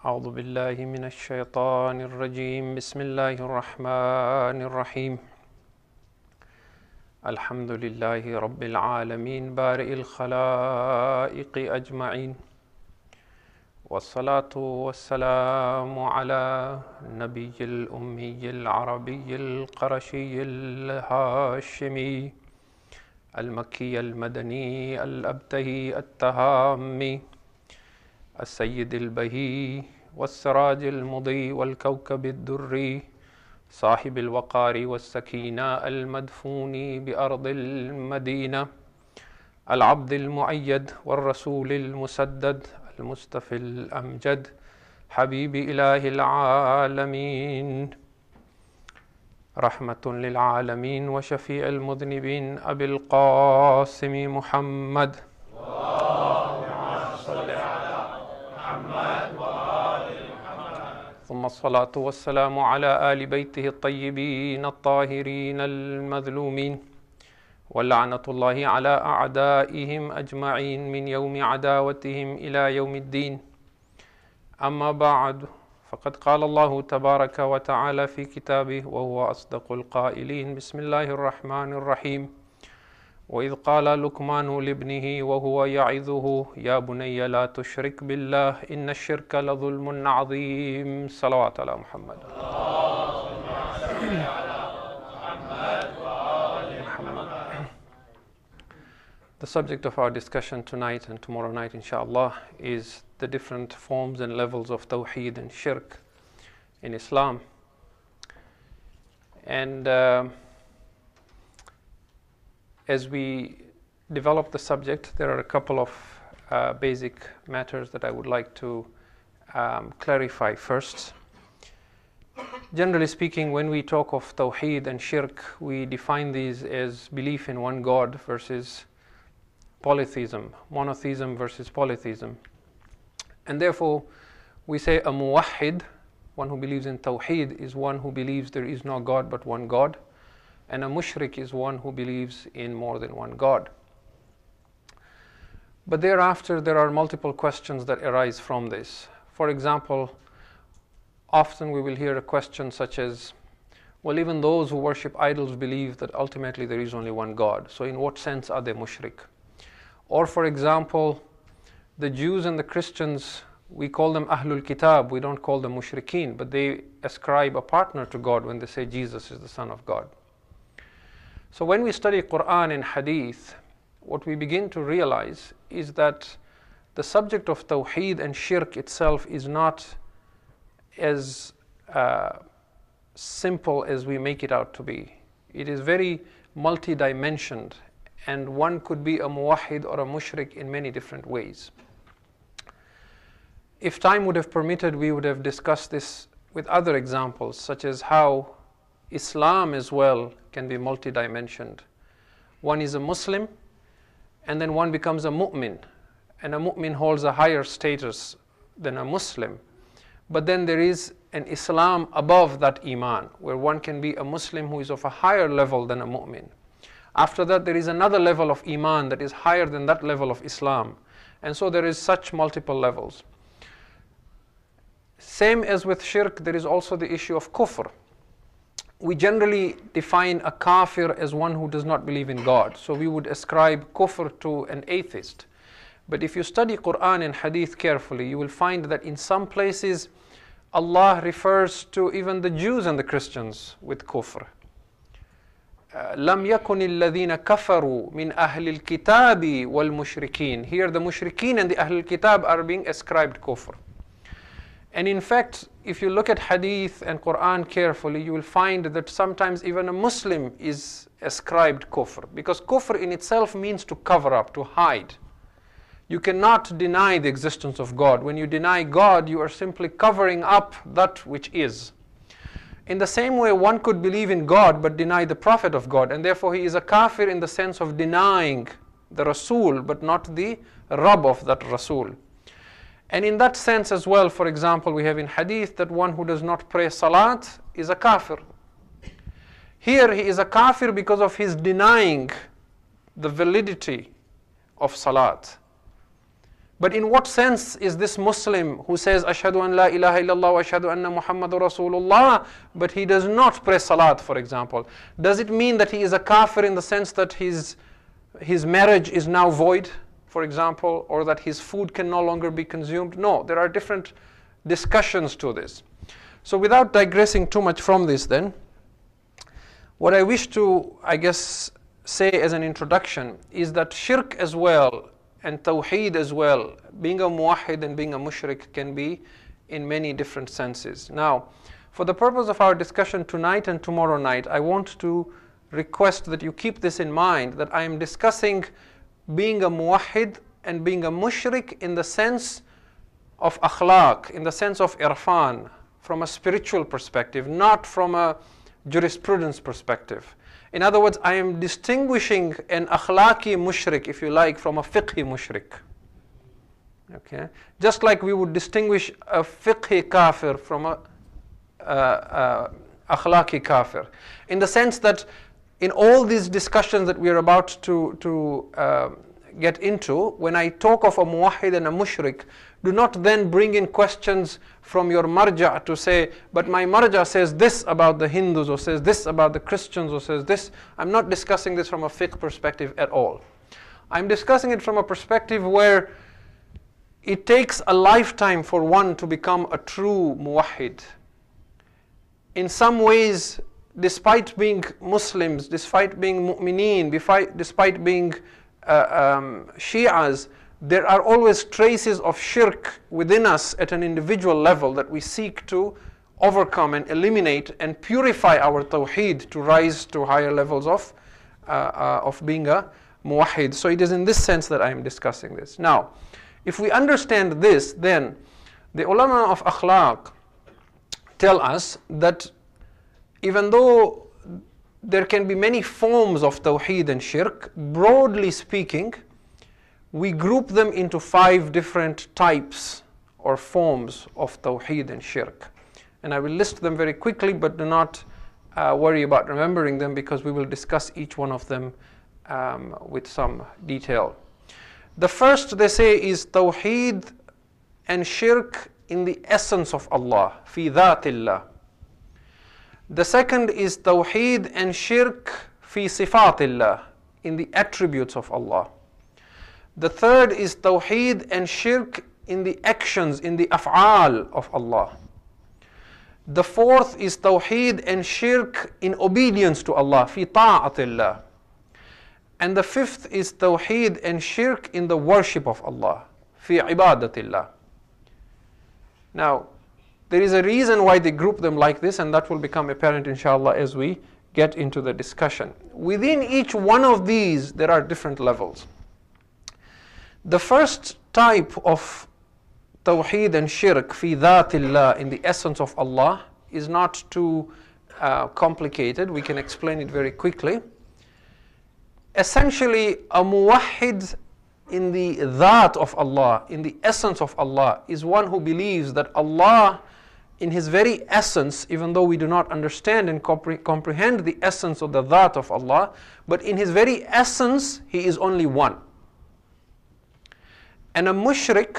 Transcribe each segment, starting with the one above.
أعوذ بالله من الشيطان الرجيم بسم الله الرحمن الرحيم الحمد لله رب العالمين بارئ الخلائق أجمعين والصلاة والسلام على النبي الأمي العربي القرشي الهاشمي المكي المدني الأبتهي التهامي السيد البهي والسراج المضيء والكوكب الدري صاحب الوقار والسكينة المدفون بأرض المدينة العبد المؤيد والرسول المسدد المصطفى الأمجد حبيب إله العالمين رحمة للعالمين وشفيع المذنبين أبي القاسم محمد ثم الصلاة والسلام على آل بيته الطيبين الطاهرين المظلومين ولعنة الله على أعدائهم أجمعين من يوم عداوتهم إلى يوم الدين أما بعد فقد قال الله تبارك وتعالى في كتابه وهو أصدق القائلين بسم الله الرحمن الرحيم وإذ قال لقمان لابنه وهو يعظه يا بني لا تشرك بالله إن الشرك لظلم عظيم صلوات على محمد The subject of our discussion tonight and tomorrow night inshallah is the different forms and levels of Tawheed and Shirk in Islam. And as we develop the subject, there are a couple of basic matters that I would like to clarify first. Generally speaking, when we talk of Tawheed and Shirk, we define these as belief in one God versus polytheism, monotheism versus polytheism. And therefore, we say a muwahhid, one who believes in Tawheed, is one who believes there is no God but one God. And a mushrik is one who believes in more than one God. But thereafter, there are multiple questions that arise from this. For example, often we will hear a question such as, well, even those who worship idols believe that ultimately there is only one God. So in what sense are they mushrik? Or for example, the Jews and the Christians, we call them Ahlul Kitab, we don't call them mushrikeen, but they ascribe a partner to God when they say Jesus is the Son of God. So when we study Quran and Hadith, what we begin to realize is that the subject of Tawheed and Shirk itself is not as simple as we make it out to be. It is very multi-dimensioned, and one could be a muwahhid or a mushrik in many different ways. If time would have permitted, we would have discussed this with other examples, such as how Islam as well can be multi-dimensioned. One is a Muslim, and then one becomes a mu'min, and a mu'min holds a higher status than a Muslim. But then there is an Islam above that Iman, where one can be a Muslim who is of a higher level than a mu'min. After that, there is another level of Iman that is higher than that level of Islam. And so there is such multiple levels. Same as with Shirk, there is also the issue of Kufr. We generally define a kafir as one who does not believe in God. So we would ascribe kufr to an atheist. But if you study Quran and Hadith carefully, you will find that in some places Allah refers to even the Jews and the Christians with kufr. لَمْ يَكُنِ الَّذِينَ كَفَرُوا مِنْ أَهْلِ الْكِتَابِ وَالْمُشْرِكِينَ. Here the mushrikeen and the Ahlul Kitab are being ascribed kufr. And in fact, if you look at Hadith and Quran carefully, you will find that sometimes even a Muslim is ascribed kufr. Because kufr in itself means to cover up, to hide. You cannot deny the existence of God. When you deny God, you are simply covering up that which is. In the same way, one could believe in God but deny the Prophet of God. And therefore he is a kafir in the sense of denying the Rasul, but not the Rabb of that Rasul. And in that sense as well, for example, we have in Hadith that one who does not pray Salat is a kafir. Here he is a kafir because of his denying the validity of Salat. But in what sense is this Muslim who says, Ashhadu an la ilaha illallah wa ashhadu anna Muhammadur Rasulullah, but he does not pray salat, for example? Does it mean that he is a kafir in the sense that his marriage is now void, for example, or that his food can no longer be consumed? No, there are different discussions to this. So without digressing too much from this then, what I wish to, I guess, say as an introduction is that shirk as well and tawheed as well, being a muwahhid and being a mushrik, can be in many different senses. Now, for the purpose of our discussion tonight and tomorrow night, I want to request that you keep this in mind, that I am discussing being a muwahhid and being a mushrik in the sense of akhlaq, in the sense of irfan, from a spiritual perspective, not from a jurisprudence perspective. In other words, I am distinguishing an akhlaqi mushrik, if you like, from a fiqhi mushrik. Okay? Just like we would distinguish a fiqhi kafir from a akhlaqi kafir. In the sense that in all these discussions that we are about to get into, when I talk of a muwahhid and a mushrik, do not then bring in questions from your marja to say, but my marja says this about the Hindus, or says this about the Christians, or says this. I'm not discussing this from a fiqh perspective at all. I'm discussing it from a perspective where it takes a lifetime for one to become a true muwahhid. In some ways, despite being Muslims, despite being mu'mineen, despite being Shi'as, there are always traces of shirk within us at an individual level that we seek to overcome and eliminate and purify our tawheed to rise to higher levels of being a muwahhid. So it is in this sense that I am discussing this. Now, if we understand this, then the ulama of akhlaq tell us that even though there can be many forms of tawheed and shirk, broadly speaking, we group them into 5 different types or forms of tawheed and shirk. And I will list them very quickly, but do not worry about remembering them, because we will discuss each one of them with some detail. The first, they say, is tawheed and shirk in the essence of Allah, fi dhatillah. The second is tawheed and shirk fi sifatillah, in the attributes of Allah. The third is tawheed and shirk in the actions, in the af'al of Allah. The fourth is tawheed and shirk in obedience to Allah, fi ta'atillah. And the fifth is tawheed and shirk in the worship of Allah, fi ibadatillah. Now, there is a reason why they group them like this, and that will become apparent inshallah as we get into the discussion. Within each one of these, there are different levels. The first type of tawheed and shirk, fi dhatillah, in the essence of Allah, is not too complicated. We can explain it very quickly. Essentially, a muwahhid in the dhat of Allah, in the essence of Allah, is one who believes that Allah, in His very essence, even though we do not understand and comprehend the essence of the dhat of Allah, but in His very essence, He is only one. And a mushrik,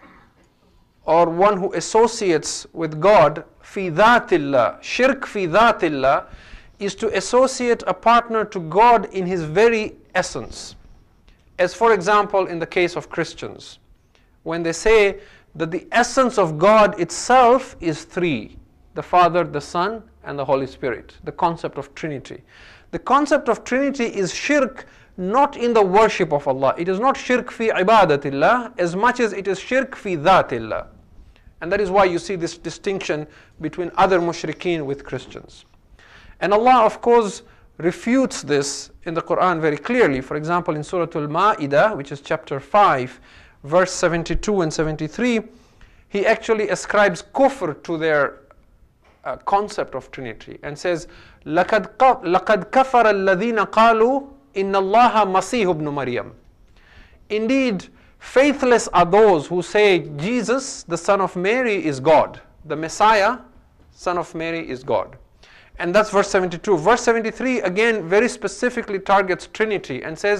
or one who associates with God, fi dhatillah, shirk fi dhatillah, is to associate a partner to God in His very essence. As for example, in the case of Christians, when they say that the essence of God itself is 3, the Father, the Son, and the Holy Spirit, the concept of Trinity. The concept of Trinity is shirk not in the worship of Allah. It is not shirk fi ibadatillah as much as it is shirk fi dhatillah. And that is why you see this distinction between other mushrikeen with Christians. And Allah, of course, refutes this in the Quran very clearly. For example, in Surah Al-Ma'idah, which is chapter 5, verse 72 and 73, He actually ascribes kufr to their concept of Trinity and says, لَقَدْ كَفَرَ الَّذِينَ قَالُوا إِنَّ اللَّهَ مَسِيحُ ibn Maryam. Indeed, faithless are those who say Jesus, the son of Mary, is God. The Messiah, son of Mary, is God. And that's verse 72. Verse 73 again very specifically targets Trinity and says,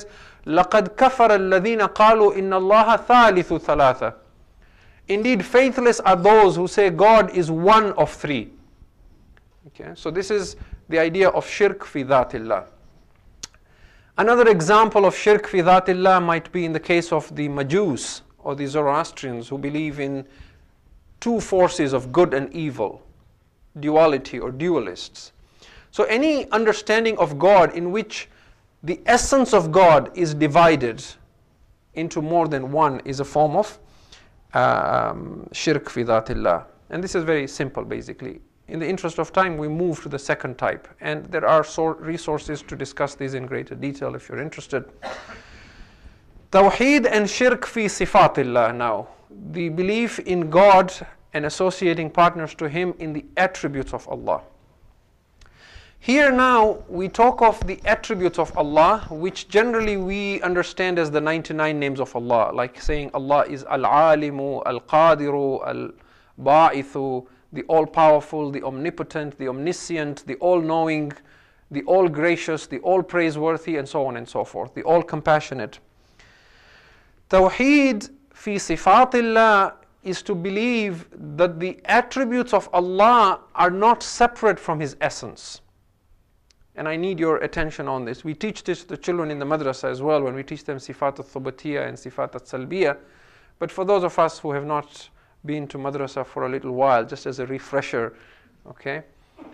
لَقَدْ كَفَرَ الَّذِينَ قَالُوا إِنَّ اللَّهَ ثَالِثُ ثَلَاثَةٍ. Indeed, faithless are those who say God is one of three. Okay, so this is the idea of shirk fi dhatillah. Another example of shirk fi dhatillah might be in the case of the Majus or the Zoroastrians, who believe in two forces of good and evil, duality or dualists. So any understanding of God in which the essence of God is divided into more than one is a form of shirk fi dhatillah. And this is very simple, basically. In the interest of time, we move to the second type, and there are resources to discuss these in greater detail if you're interested. Tawheed and shirk fi sifatillah now. The belief in God and associating partners to Him in the attributes of Allah. Here now we talk of the attributes of Allah, which generally we understand as the 99 names of Allah, like saying Allah is Al-Alimu, Al-Qadiru, Al-Ba'ithu, the all-powerful, the omnipotent, the omniscient, the all-knowing, the all-gracious, the all-praiseworthy, and so on and so forth, the all-compassionate. Tawheed fi sifatillah is to believe that the attributes of Allah are not separate from His essence. And I need your attention on this. We teach this to the children in the madrasa as well when we teach them Sifat al-Thubatiyya and Sifat al-Salbiyya. But for those of us who have not been to madrasa for a little while, just as a refresher, okay?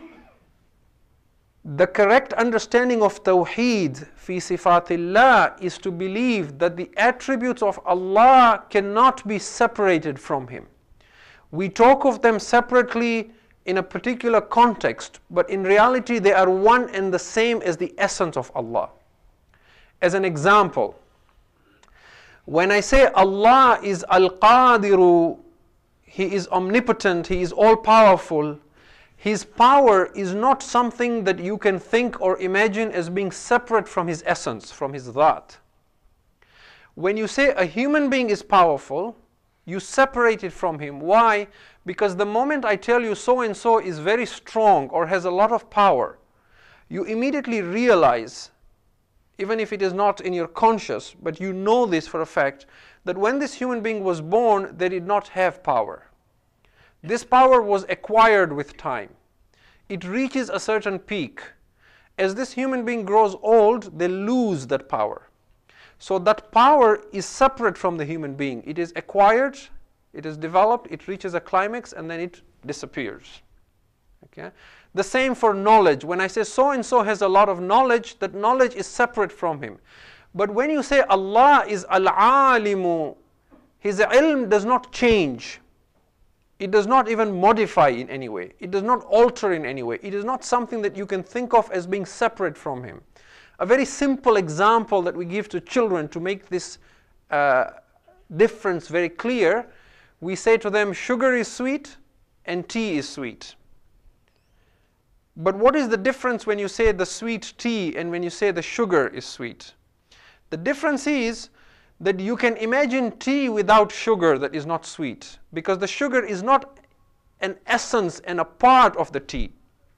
The correct understanding of Tawheed fi sifatillah is to believe that the attributes of Allah cannot be separated from Him. We talk of them separately in a particular context, but in reality they are one and the same as the essence of Allah. As an example, when I say Allah is Al-Qadiru, He is omnipotent, He is all-powerful, His power is not something that you can think or imagine as being separate from His essence, from His dhat. When you say a human being is powerful, you separate it from Him. Why? Because the moment I tell you so and so is very strong or has a lot of power, you immediately realize, even if it is not in your conscious, but you know this for a fact, that when this human being was born, they did not have power. This power was acquired with time. It reaches a certain peak. As this human being grows old, they lose that power. So that power is separate from the human being. It is acquired, it is developed, it reaches a climax, and then it disappears. Okay? The same for knowledge. When I say so and so has a lot of knowledge, that knowledge is separate from him. But when you say Allah is Al-Alimu, His ilm does not change. It does not even modify in any way. It does not alter in any way. It is not something that you can think of as being separate from Him. A very simple example that we give to children to make this difference very clear, we say to them, sugar is sweet and tea is sweet. But what is the difference when you say the sweet tea and when you say the sugar is sweet? The difference is that you can imagine tea without sugar that is not sweet, because the sugar is not an essence and a part of the tea.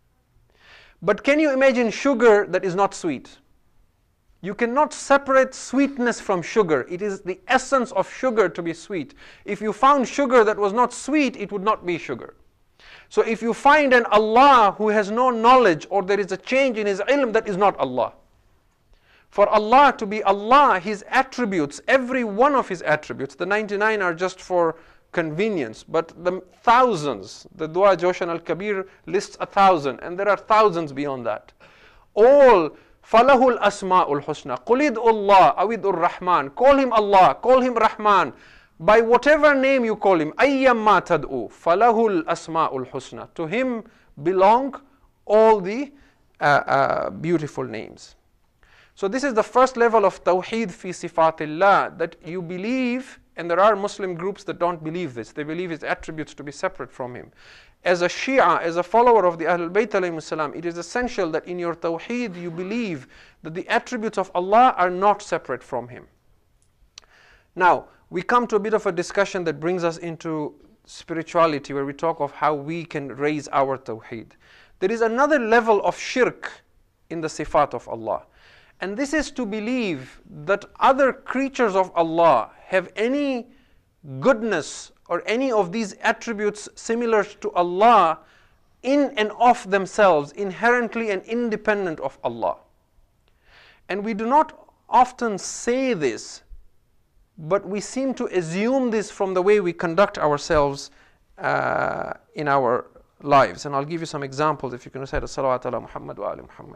But can you imagine sugar that is not sweet? You cannot separate sweetness from sugar. It is the essence of sugar to be sweet. If you found sugar that was not sweet, it would not be sugar. So if you find an Allah who has no knowledge, or there is a change in His ilm, that is not Allah. For Allah to be Allah, His attributes, every one of His attributes, the 99 are just for convenience, but the thousands, the Dua Joshan al-Kabir lists 1,000, and there are thousands beyond that. All فَلَهُ الْأَسْمَاءُ الْحُسْنَى قُلِ ادْعُوا اللَّهَ أَوِ ادْعُوا الرَّحْمَنَ. Call Him Allah, call Him Rahman. By whatever name you call Him, أَيَّمَّا تَدْعُوا فَلَهُ الْأَسْمَاءُ الْحُسْنَى. To Him belong all the beautiful names. So this is the first level of Tawheed fi sifatillah, that you believe, and there are Muslim groups that don't believe this. They believe His attributes to be separate from Him. As a Shia, as a follower of the Ahlul Bayt alayhimus salam, it is essential that in your Tawheed you believe that the attributes of Allah are not separate from Him. Now, we come to a bit of a discussion that brings us into spirituality, where we talk of how we can raise our Tawheed. There is another level of shirk in the sifat of Allah. And this is to believe that other creatures of Allah have any goodness or any of these attributes similar to Allah in and of themselves, inherently and independent of Allah. And we do not often say this, but we seem to assume this from the way we conduct ourselves in our lives. And I'll give you some examples. If you can recite as-salawat ala Muhammad wa ali Muhammad.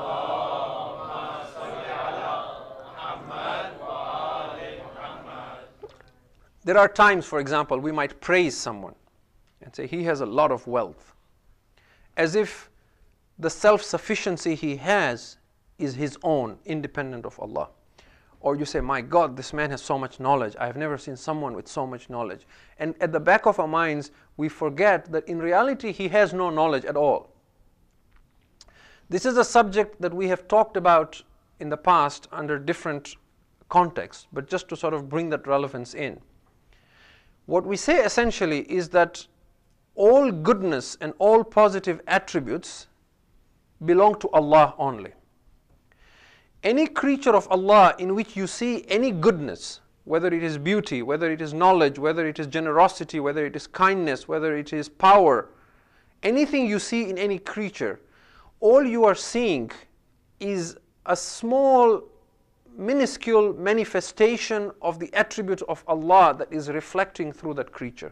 There are times, for example, we might praise someone and say, he has a lot of wealth, as if the self-sufficiency he has is his own, independent of Allah. Or you say, my God, this man has so much knowledge. I have never seen someone with so much knowledge. And at the back of our minds, we forget that in reality, he has no knowledge at all. This is a subject that we have talked about in the past under different contexts, but just to sort of bring that relevance in. What we say essentially is that all goodness and all positive attributes belong to Allah only. Any creature of Allah in which you see any goodness, whether it is beauty, whether it is knowledge, whether it is generosity, whether it is kindness, whether it is power, anything you see in any creature, all you are seeing is a small, minuscule manifestation of the attributes of Allah that is reflecting through that creature.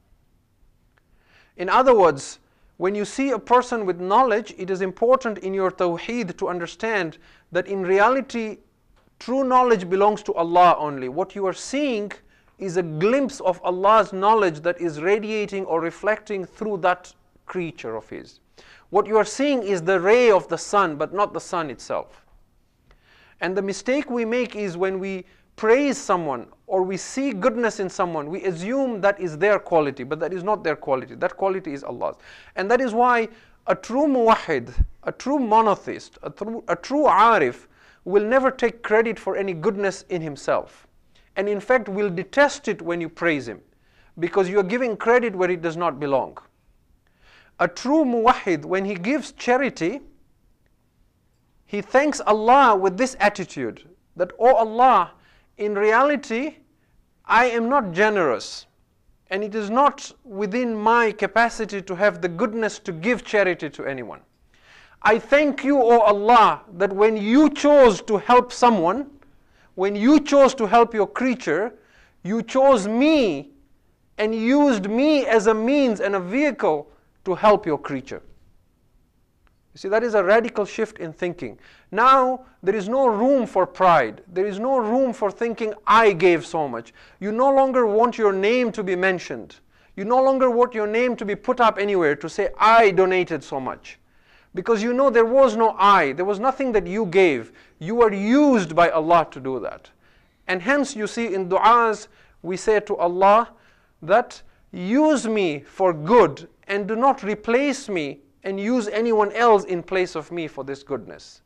In other words, when you see a person with knowledge, it is important in your tawheed to understand that in reality, true knowledge belongs to Allah only. What you are seeing is a glimpse of Allah's knowledge that is radiating or reflecting through that creature of His. What you are seeing is the ray of the sun, but not the sun itself. And the mistake we make is when we praise someone or we see goodness in someone, we assume that is their quality, but that is not their quality. That quality is Allah's. And that is why a true muwahid, a true monotheist, a true arif will never take credit for any goodness in himself. And in fact will detest it when you praise him, because you are giving credit where it does not belong. A true muwahid, when he gives charity, he thanks Allah with this attitude, that, oh Allah, in reality, I am not generous, and it is not within my capacity to have the goodness to give charity to anyone. I thank you, O Allah, that when you chose to help someone, when you chose to help your creature, you chose me and used me as a means and a vehicle to help your creature. You see, that is a radical shift in thinking. Now, there is no room for pride. There is no room for thinking, I gave so much. You no longer want your name to be mentioned. You no longer want your name to be put up anywhere to say, I donated so much. Because you know there was no I. There was nothing that you gave. You were used by Allah to do that. And hence, you see, in du'as, we say to Allah that use me for good and do not replace me and use anyone else in place of me for this goodness.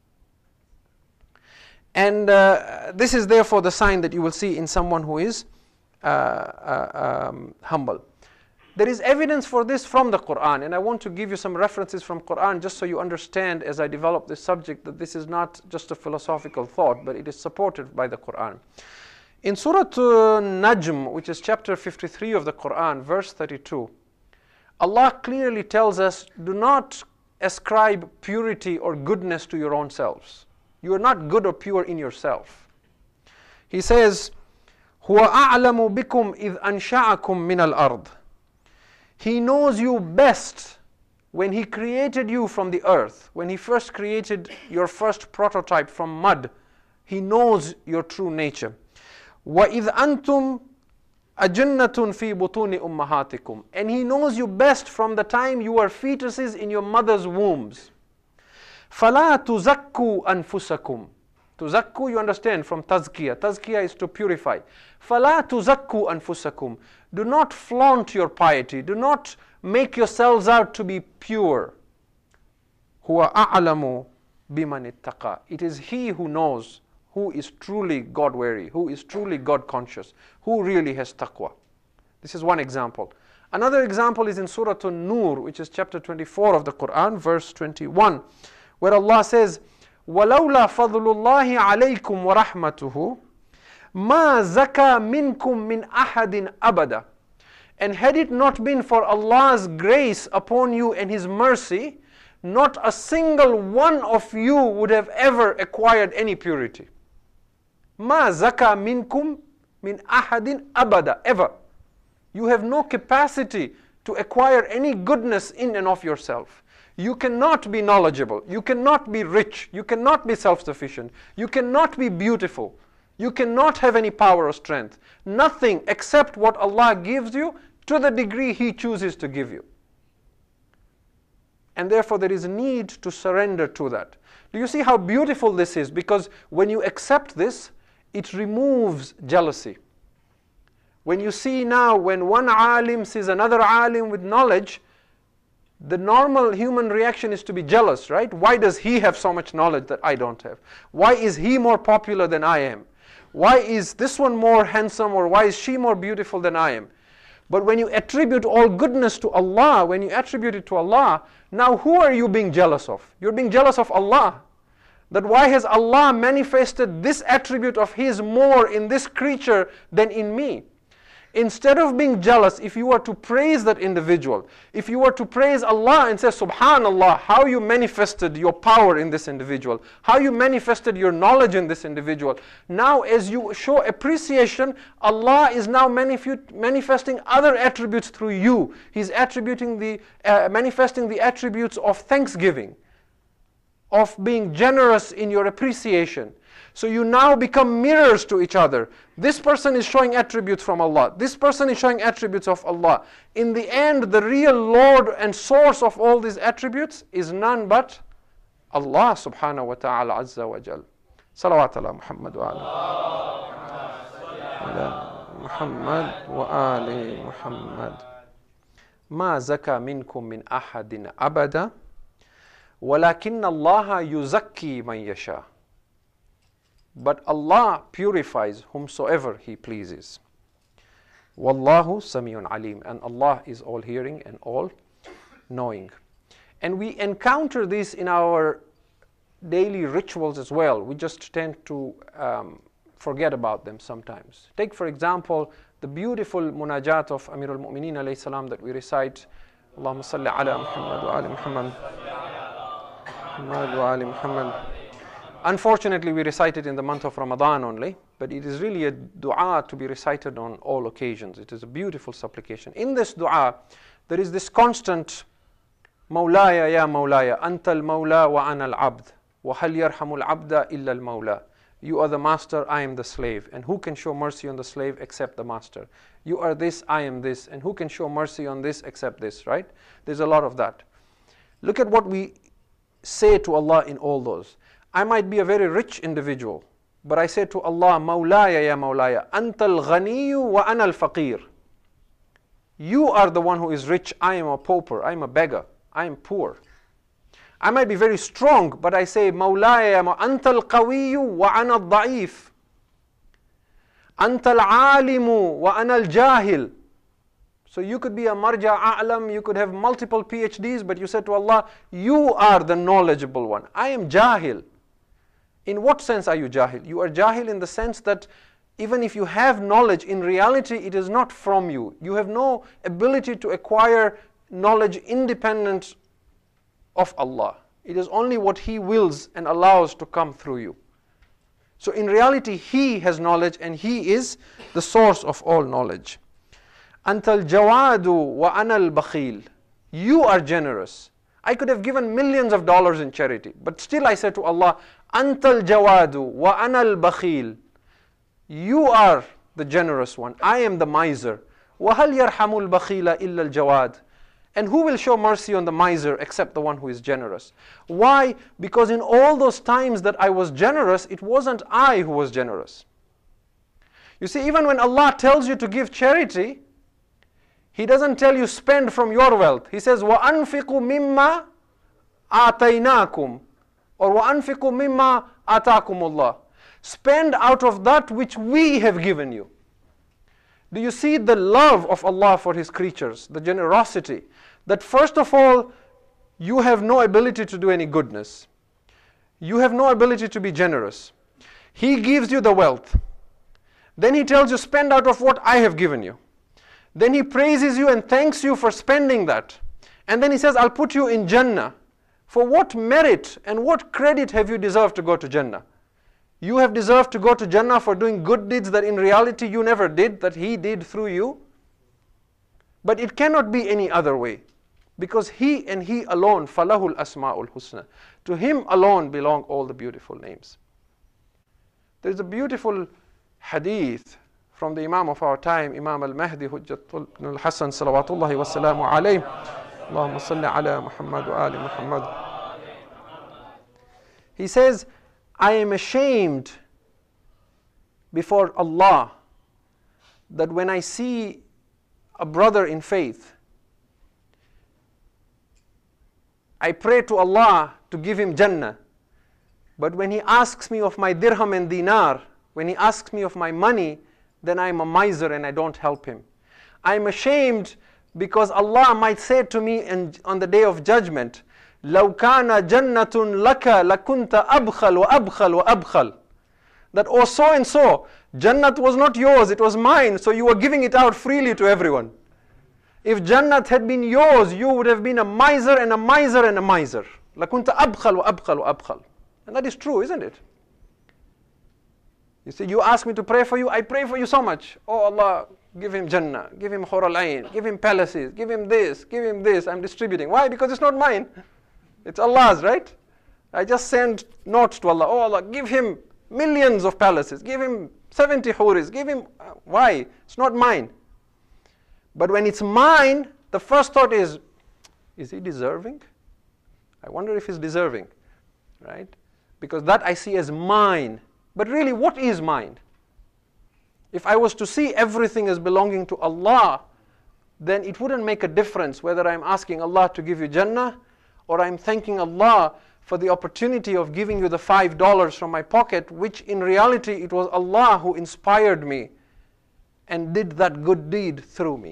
And this is therefore the sign that you will see in someone who is humble. There is evidence for this from the Quran, and I want to give you some references from Quran just so you understand as I develop this subject that this is not just a philosophical thought, but it is supported by the Quran. In Surah Najm, which is chapter 53 of the Quran, verse 32, Allah clearly tells us, do not ascribe purity or goodness to your own selves. You are not good or pure in yourself. He says, هُوَ أَعْلَمُ بِكُمْ إِذْ أَنْشَأَكُمْ مِنَ الْأَرْضِ. He knows you best when He created you from the earth. When He first created your first prototype from mud, He knows your true nature. وَإِذْ أَنْتُمْ أَجِنَّةٌ فِي بُطُونِ أُمَّهَاتِكُمْ. And He knows you best from the time you are fetuses in your mother's wombs. فَلَا تُزَكُّوا أَنفُسَكُمْ. Tuzakku, you understand, from tazkiyah. Tazkiyah is to purify. فَلَا تُزَكُّوا أَنفُسَكُمْ. Do not flaunt your piety. Do not make yourselves out to be pure. هُوَ أَعْلَمُ بِمَنِ اتَّقَى. It is He who knows who is truly God-weary, who is truly God-conscious, who really has taqwa. This is one example. Another example is in Surah An-Nur, which is chapter 24 of the Quran, verse 21, where Allah says, وَلَوْلَا فَضْلُ اللَّهِ عَلَيْكُمْ وَرَحْمَتُهُ مَا زَكَى مِنْكُمْ مِنْ أَحَدٍ أَبَدًا. And had it not been for Allah's grace upon you and His mercy, not a single one of you would have ever acquired any purity. مَا زَكَى مِنْكُمْ مِنْ أَحَدٍ أَبَدًا. Ever. You have no capacity to acquire any goodness in and of yourself. You cannot be knowledgeable. You cannot be rich. You cannot be self-sufficient. You cannot be beautiful. You cannot have any power or strength. Nothing except what Allah gives you to the degree He chooses to give you. And therefore there is a need to surrender to that. Do you see how beautiful this is? Because when you accept this, it removes jealousy. When you see now, when one alim sees another alim with knowledge, the normal human reaction is to be jealous, right? Why does he have so much knowledge that I don't have? Why is he more popular than I am? Why is this one more handsome, or why is she more beautiful than I am? But when you attribute all goodness to Allah, when you attribute it to Allah, now who are you being jealous of? You're being jealous of Allah. That why has Allah manifested this attribute of His more in this creature than in me? Instead of being jealous, if you were to praise that individual, if you were to praise Allah and say, Subhanallah, how you manifested your power in this individual, how you manifested your knowledge in this individual. Now as you show appreciation, Allah is now manifesting other attributes through you. He's manifesting the attributes of thanksgiving, of being generous in your appreciation. So you now become mirrors to each other. This person is showing attributes from Allah. This person is showing attributes of Allah. In the end, the real Lord and source of all these attributes is none but Allah subhanahu wa ta'ala azza wa jal. Salawat ala Muhammad wa ala Muhammad wa ali Muhammad. Ma zaka minkum min ahadin abada, walakin Allah yuzakki man yasha. But Allah purifies whomsoever He pleases. Wallahu Sami'un Alim. And Allah is all hearing and all knowing. And we encounter this in our daily rituals as well. We just tend to forget about them sometimes. Take for example the beautiful munajat of Amir al-Mu'mineen alayhi salam that we recite. Allahumma salli ala Muhammad wa ali Muhammad. Muhammad wa ali Muhammad. Unfortunately, we recite it in the month of Ramadan only, but it is really a dua to be recited on all occasions. It is a beautiful supplication. In this dua, there is this constant Mawlaya ya Mawlaya, Anta al-Mawla wa ana al-Abd, wa hal yarhamu al-Abda illa al-Mawla. You are the master, I am the slave. And who can show mercy on the slave except the master? You are this, I am this. And who can show mercy on this except this, right? There's a lot of that. Look at what we say to Allah in all those. I might be a very rich individual, but I say to Allah, Mawlaya ya Mawlaya, Anta al-Ghaniyu wa ana al-Faqir. You are the one who is rich, I am a pauper, I am a beggar, I am poor. I might be very strong, but I say, Mawlaya ya Anta al-Qawiyu wa ana al-Da'if. Anta al-Alimu wa ana al-Jahil. So you could be a marja a'lam, you could have multiple PhDs, but you said to Allah, you are the knowledgeable one. I am jahil. In what sense are you jahil? You are jahil in the sense that even if you have knowledge, in reality it is not from you. You have no ability to acquire knowledge independent of Allah. It is only what He wills and allows to come through you. So in reality, He has knowledge and He is the source of all knowledge. Anta al-Jawadu wa ana al-Bakhil. You are generous. I could have given millions of dollars in charity, but still I said to Allah, Anta al-Jawadu wa ana al-Bakhil. You are the generous one. I am the miser. Wa hal yarhamu al-Bakhila illa al-Jawad. And who will show mercy on the miser except the one who is generous? Why? Because in all those times that I was generous, it wasn't I who was generous. You see, even when Allah tells you to give charity, He doesn't tell you spend from your wealth. He says, وَأَنْفِقُوا مِمَّا آتَيْنَاكُمْ, or وَأَنْفِقُوا مِمَّا آتَاكُمُ اللَّهُ. Spend out of that which we have given you. Do you see the love of Allah for His creatures, the generosity? That first of all, you have no ability to do any goodness. You have no ability to be generous. He gives you the wealth. Then He tells you, spend out of what I have given you. Then He praises you and thanks you for spending that. And then He says, I'll put you in Jannah. For what merit and what credit have you deserved to go to Jannah? You have deserved to go to Jannah for doing good deeds that in reality you never did, that He did through you. But it cannot be any other way. Because He and He alone, فَلَهُ الْأَسْمَاءُ الْحُسْنَى. To Him alone belong all the beautiful names. There is a beautiful hadith from the Imam of our time, Imam al-Mahdi Hujjatul al-Hasan salawatullahi wa salamu alayhi. Allahumma salli ala Muhammad wa ali Muhammad. He says, I am ashamed before Allah that when I see a brother in faith, I pray to Allah to give him Jannah. But when he asks me of my dirham and dinar, when he asks me of my money, then I am a miser and I don't help him. I am ashamed because Allah might say to me on the day of judgment, لَوْ كَانَ جَنَّةٌ لَكَ لَكُنْتَ أَبْخَلْ وَأَبْخَلْ وَأَبْخَلْ. That, oh so and so, Jannat was not yours, it was mine, so you were giving it out freely to everyone. If Jannat had been yours, you would have been a miser and a miser and a miser. لَكُنْتَ أَبْخَلْ وَأَبْخَلْ وَأَبْخَلْ. And that is true, isn't it? You see, you ask me to pray for you, I pray for you so much. Oh Allah, give him Jannah, give him Hur al-Ain, give him palaces, give him this, I'm distributing. Why? Because it's not mine. It's Allah's, right? I just send notes to Allah. Oh Allah, give him millions of palaces, give him 70 huris, give him, why? It's not mine. But when it's mine, the first thought is he deserving? I wonder if he's deserving, right? Because that I see as mine. But really, what is mine? If I was to see everything as belonging to Allah, then it wouldn't make a difference whether I'm asking Allah to give you Jannah or I'm thanking Allah for the opportunity of giving you the $5 from my pocket, which in reality it was Allah who inspired me and did that good deed through me.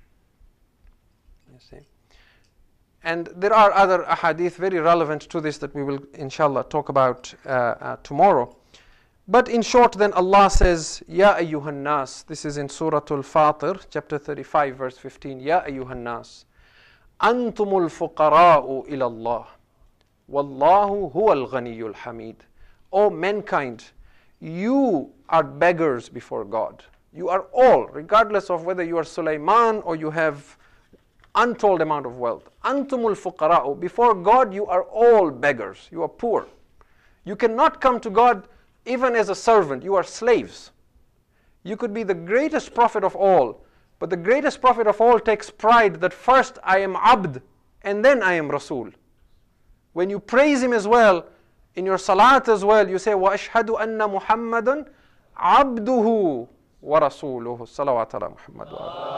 You see? And there are other ahadith very relevant to this that we will inshallah talk about tomorrow. But in short then Allah says, Ya ayyuhan nas, this is in Surah Al-Fatir, chapter 35, verse 15, Ya ayyuhan nas, antumul fuqara'u ila Allah, wallahu huwal ghaniyul hamid. O mankind, you are beggars before God. You are all, regardless of whether you are Sulaiman or you have untold amount of wealth. Antumul fuqara'u, before God you are all beggars, you are poor. You cannot come to God even as a servant, you are slaves. You could be the greatest prophet of all, but the greatest prophet of all takes pride that first I am abd and then I am Rasul. When you praise him as well, in your salat as well, you say, وَأَشْهَدُ أَنَّ مُحَمَّدًا عَبْدُهُ وَرَسُولُهُ صَلَوَاتَ عَلَى مُحَمَّدٍ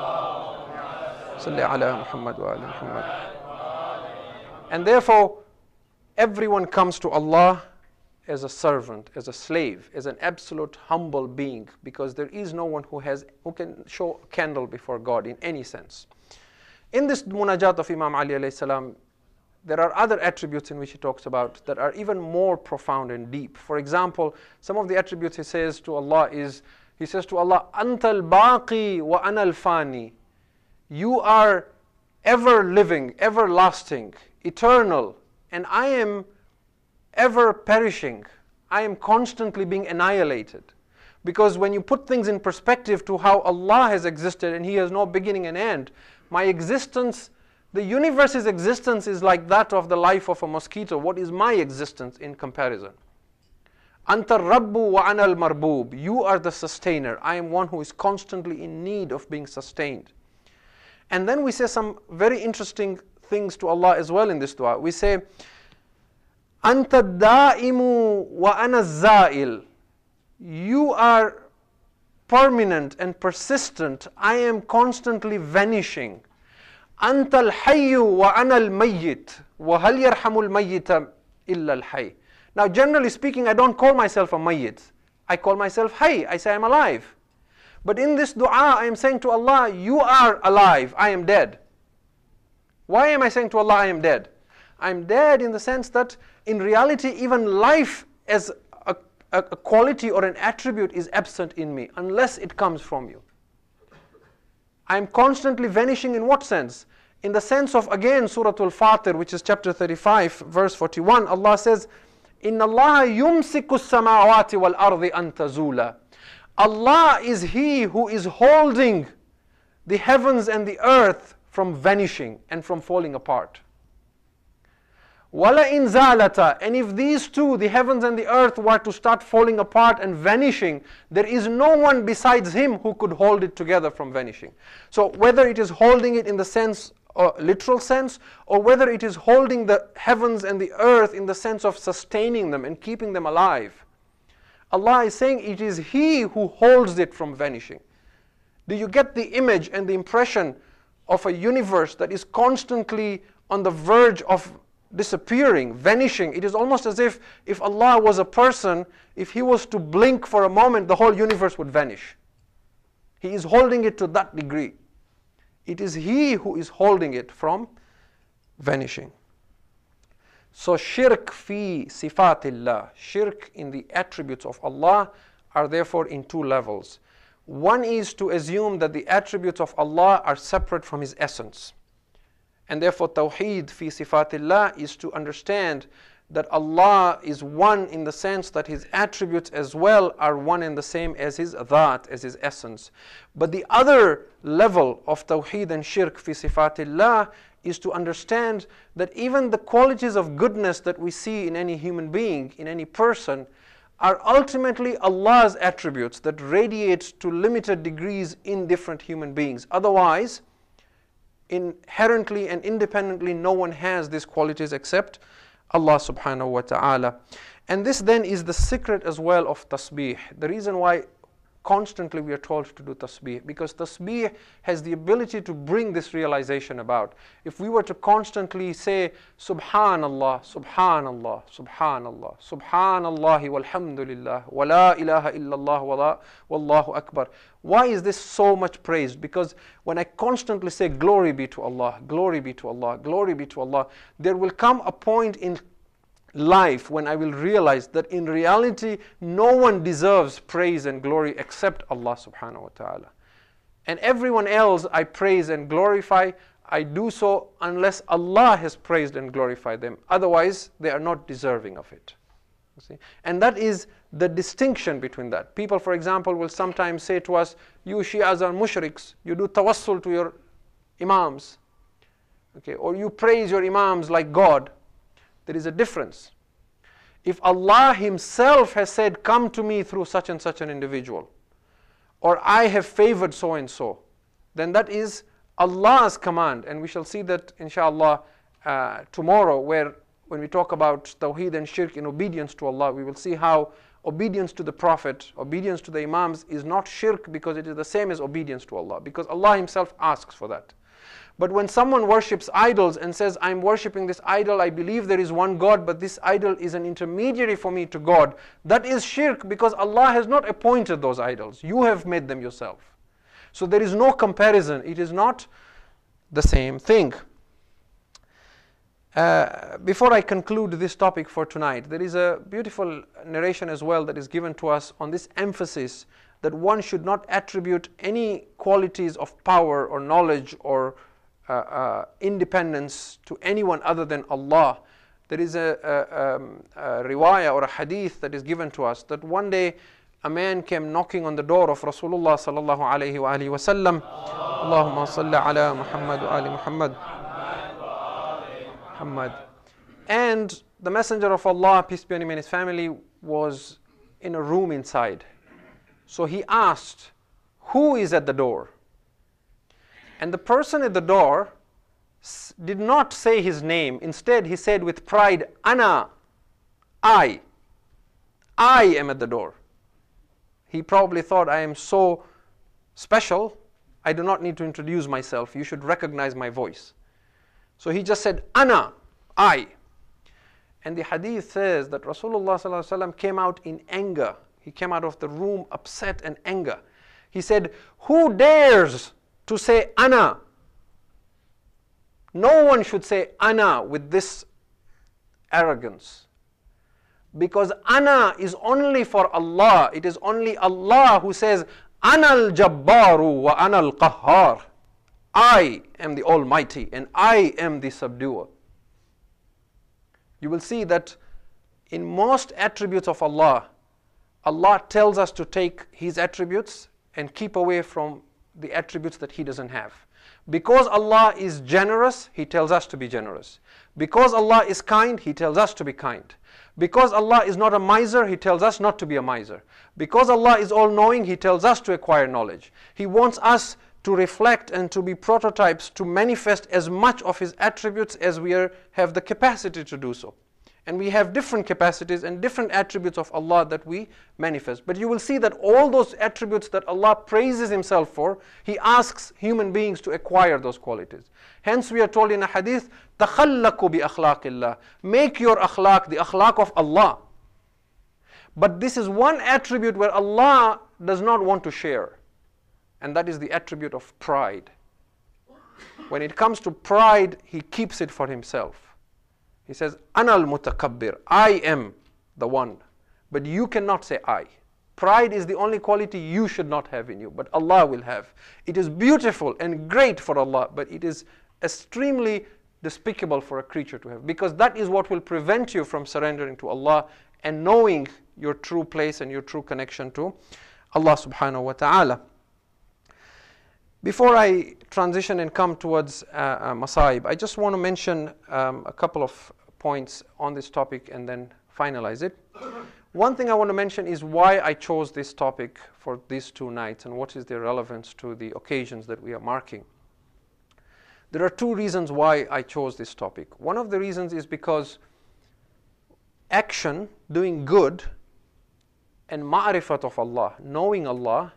وَآلِهِ صَلِّ عَلَى مُحَمَّدٍ وَآلِ مُحَمَّدٍ. And therefore, everyone comes to Allah as a servant, as a slave, as an absolute humble being, because there is no one who can show a candle before God in any sense. In this munajat of Imam Ali alayhi salam, there are other attributes in which he talks about that are even more profound and deep. For example, some of the attributes he says to Allah is, he says to Allah, Antal baqi wa anal fani. You are ever living, everlasting, eternal, and I am ever perishing. I am constantly being annihilated. Because when you put things in perspective to how Allah has existed and He has no beginning and end, my existence, the universe's existence is like that of the life of a mosquito. What is my existence in comparison? Anta Rabbu wa anal marbub. You are the sustainer. I am one who is constantly in need of being sustained. And then we say some very interesting things to Allah as well in this dua. We say, Anta da'imu wa ana za'il. You are permanent and persistent. I am constantly vanishing. Anta al-hayyu wa ana al-mayyit. Wa hal yarhamu al-mayyita illa al-hayy. Now generally speaking, I don't call myself a mayyit. I call myself hayy. I say I'm alive. But in this dua, I am saying to Allah, you are alive. I am dead. Why am I saying to Allah, I am dead? I am dead in the sense that in reality, even life as a quality or an attribute is absent in me unless it comes from you. I'm constantly vanishing in what sense? In the sense of, again, Surah Al-Fatir, which is chapter 35, verse 41, Allah says, إِنَّ اللَّهَ يُمْسِكُ السَّمَاوَاتِ وَالْأَرْضِ أَن تَزُولَ. Allah is He who is holding the heavens and the earth from vanishing and from falling apart. وَلَئِنْ زَالَتَا. And if these two, the heavens and the earth, were to start falling apart and vanishing, there is no one besides Him who could hold it together from vanishing. So whether it is holding it in the sense, literal sense, or whether it is holding the heavens and the earth in the sense of sustaining them and keeping them alive, Allah is saying it is He who holds it from vanishing. Do you get the image and the impression of a universe that is constantly on the verge of disappearing, vanishing? It is almost as if Allah was a person, if He was to blink for a moment, the whole universe would vanish. He is holding it to that degree. It is He who is holding it from vanishing. So shirk fi sifatillah, shirk in the attributes of Allah, are therefore in two levels. One is to assume that the attributes of Allah are separate from His essence. And therefore tawheed fi sifatillah is to understand that Allah is one in the sense that His attributes as well are one and the same as His dhat, as His essence. But the other level of tawheed and shirk fi sifatillah is to understand that even the qualities of goodness that we see in any human being, in any person, are ultimately Allah's attributes that radiate to limited degrees in different human beings. Otherwise, inherently and independently, no one has these qualities except Allah subhanahu wa ta'ala. And this then is the secret as well of tasbih. The reason why constantly we are told to do tasbih, because tasbih has the ability to bring this realization about. If we were to constantly say Subhanallah, Subhanallah, Subhanallah, Subhanallah walhamdulillah, wa la ilaha illallah, wallahu akbar. Why is this so much praised? Because when I constantly say glory be to Allah, glory be to Allah, glory be to Allah, there will come a point in life when I will realize that in reality no one deserves praise and glory except Allah subhanahu wa ta'ala. And everyone else I praise and glorify, I do so unless Allah has praised and glorified them. Otherwise they are not deserving of it. You see? And that is the distinction between that. People, for example, will sometimes say to us, you Shi'as are mushriks, you do tawassul to your imams, okay, or you praise your imams like God. There is a difference. If Allah Himself has said, come to me through such and such an individual, or I have favored so and so, then that is Allah's command. And we shall see that inshallah tomorrow, when we talk about tawheed and shirk in obedience to Allah, we will see how obedience to the Prophet, obedience to the Imams is not shirk, because it is the same as obedience to Allah, because Allah Himself asks for that. But when someone worships idols and says, I'm worshipping this idol, I believe there is one God, but this idol is an intermediary for me to God, that is shirk, because Allah has not appointed those idols. You have made them yourself. So there is no comparison. It is not the same thing. Before I conclude this topic for tonight, there is a beautiful narration as well that is given to us on this emphasis that one should not attribute any qualities of power or knowledge or independence to anyone other than Allah. There is a riwayah or a hadith that is given to us that one day a man came knocking on the door of Rasulullah sallallahu alayhi wa alihi wa sallam. Allahumma salli ala Muhammad wa ali Muhammad. Muhammad. And the Messenger of Allah, peace be on him and his family, was in a room inside. So he asked, who is at the door? And the person at the door did not say his name. Instead, he said with pride, Ana, I am at the door. He probably thought, I am so special, I do not need to introduce myself. You should recognize my voice. So he just said, Ana, I. And the hadith says that Rasulullah sallallahu alaihi wasallam came out in anger. He came out of the room upset and anger. He said, who dares to say Ana? No one should say Ana with this arrogance, Because ana is only for Allah. It is only Allah who says, ana al-jabbaru wa ana al-qahhar. I am the Almighty and I am the subduer. You will see that in most attributes of Allah, Allah tells us to take His attributes and keep away from the attributes that He doesn't have. Because Allah is generous, He tells us to be generous. Because Allah is kind, He tells us to be kind. Because Allah is not a miser, He tells us not to be a miser. Because Allah is all-knowing, He tells us to acquire knowledge. He wants us to reflect and to be prototypes, to manifest as much of His attributes as we have the capacity to do so. And we have different capacities and different attributes of Allah that we manifest. But you will see that all those attributes that Allah praises Himself for, He asks human beings to acquire those qualities. Hence we are told in a hadith, تَخَلَّقُوا بِأَخْلَاقِ اللَّهِ. Make your akhlaq the akhlaq of Allah. But this is one attribute where Allah does not want to share. And that is the attribute of pride. When it comes to pride, He keeps it for Himself. He says, Ana al-mutakabbir, I am the one. But you cannot say I. Pride is the only quality you should not have in you, but Allah will have. It is beautiful and great for Allah, but it is extremely despicable for a creature to have, because that is what will prevent you from surrendering to Allah and knowing your true place and your true connection to Allah subhanahu wa ta'ala. Before I transition and come towards Masaib, I just want to mention a couple of points on this topic and then finalize it. One thing I want to mention is why I chose this topic for these 2 nights and what is their relevance to the occasions that we are marking. There are 2 reasons why I chose this topic. One of the reasons is because action, doing good, and ma'rifat of Allah, knowing Allah,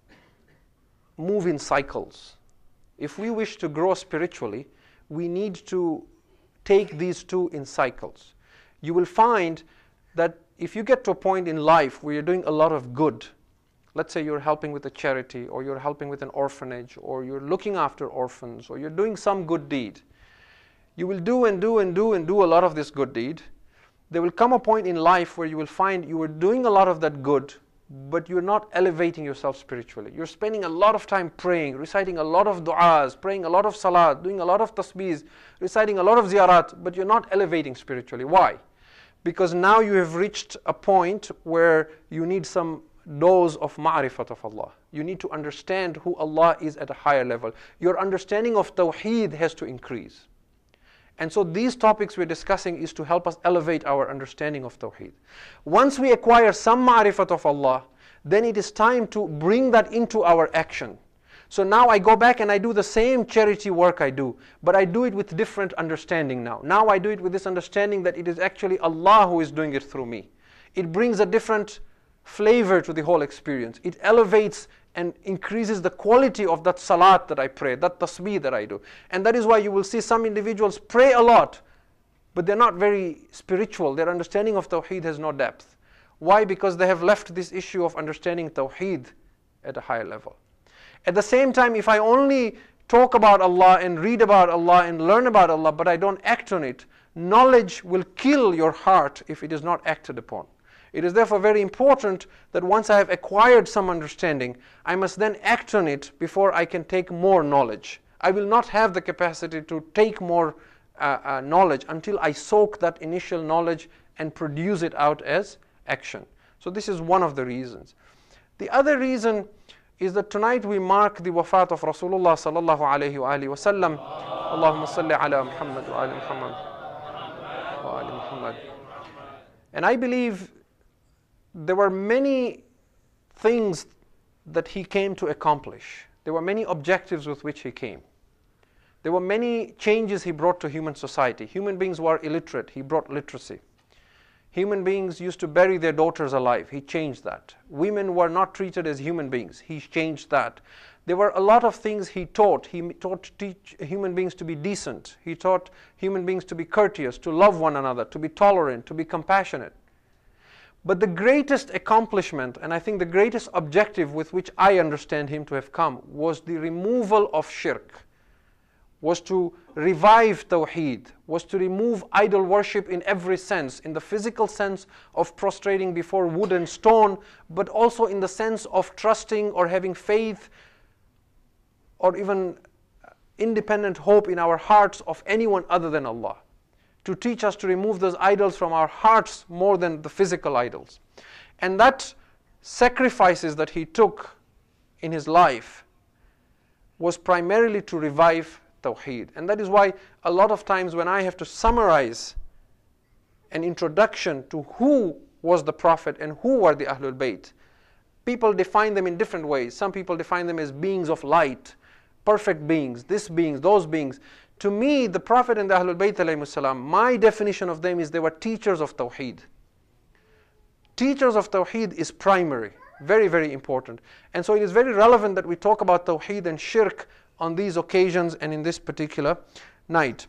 move in cycles. If we wish to grow spiritually, we need to take these 2 in cycles. You will find that if you get to a point in life where you're doing a lot of good, let's say you're helping with a charity, or you're helping with an orphanage, or you're looking after orphans, or you're doing some good deed, you will do and do and do and do a lot of this good deed. There will come a point in life where you will find you are doing a lot of that good, but you're not elevating yourself spiritually. You're spending a lot of time praying, reciting a lot of du'as, praying a lot of salat, doing a lot of tasbeehs, reciting a lot of ziyarat, but you're not elevating spiritually. Why? Because now you have reached a point where you need some dose of ma'rifat of Allah. You need to understand who Allah is at a higher level. Your understanding of tawheed has to increase. And so these topics we're discussing is to help us elevate our understanding of tawheed. Once we acquire some ma'rifat of Allah, then it is time to bring that into our action. So now I go back and I do the same charity work I do, but I do it with different understanding now. Now I do it with this understanding that it is actually Allah who is doing it through me. It brings a different flavor to the whole experience. It elevates and increases the quality of that salat that I pray, that tasbih that I do. And that is why you will see some individuals pray a lot, but they're not very spiritual. Their understanding of tawheed has no depth. Why? Because they have left this issue of understanding tawheed at a higher level. At the same time, if I only talk about Allah and read about Allah and learn about Allah, but I don't act on it, knowledge will kill your heart if it is not acted upon. It is therefore very important that once I have acquired some understanding, I must then act on it before I can take more knowledge. I will not have the capacity to take more knowledge until I soak that initial knowledge and produce it out as action. So this is one of the reasons. The other reason is that tonight we mark the wafat of Rasulullah sallallahu alayhi wa alihi wa sallam. Allahumma salli ala Muhammad wa ali Muhammad wa ali Muhammad. And I believe there were many things that he came to accomplish. There were many objectives with which he came. There were many changes he brought to human society. Human beings were illiterate. He brought literacy. Human beings used to bury their daughters alive. He changed that. Women were not treated as human beings. He changed that. There were a lot of things he taught. He taught human beings to be decent. He taught human beings to be courteous, to love one another, to be tolerant, to be compassionate. But the greatest accomplishment, and I think the greatest objective with which I understand him to have come, was the removal of shirk. was to revive Tawheed, was to remove idol worship in every sense, in the physical sense of prostrating before wood and stone, but also in the sense of trusting or having faith or even independent hope in our hearts of anyone other than Allah. To teach us to remove those idols from our hearts more than the physical idols. And that sacrifices that he took in his life was primarily to revive Tawheed. And that is why a lot of times when I have to summarize an introduction to who was the Prophet and who were the Ahlul Bayt, people define them in different ways. Some people define them as beings of light, perfect beings, this beings, those beings. To me, the Prophet and the Ahlul Bayt alayhimus salam, my definition of them is they were teachers of Tawheed. Teachers of Tawheed is primary, very, very important. And so it is very relevant that we talk about Tawheed and Shirk on these occasions and in this particular night.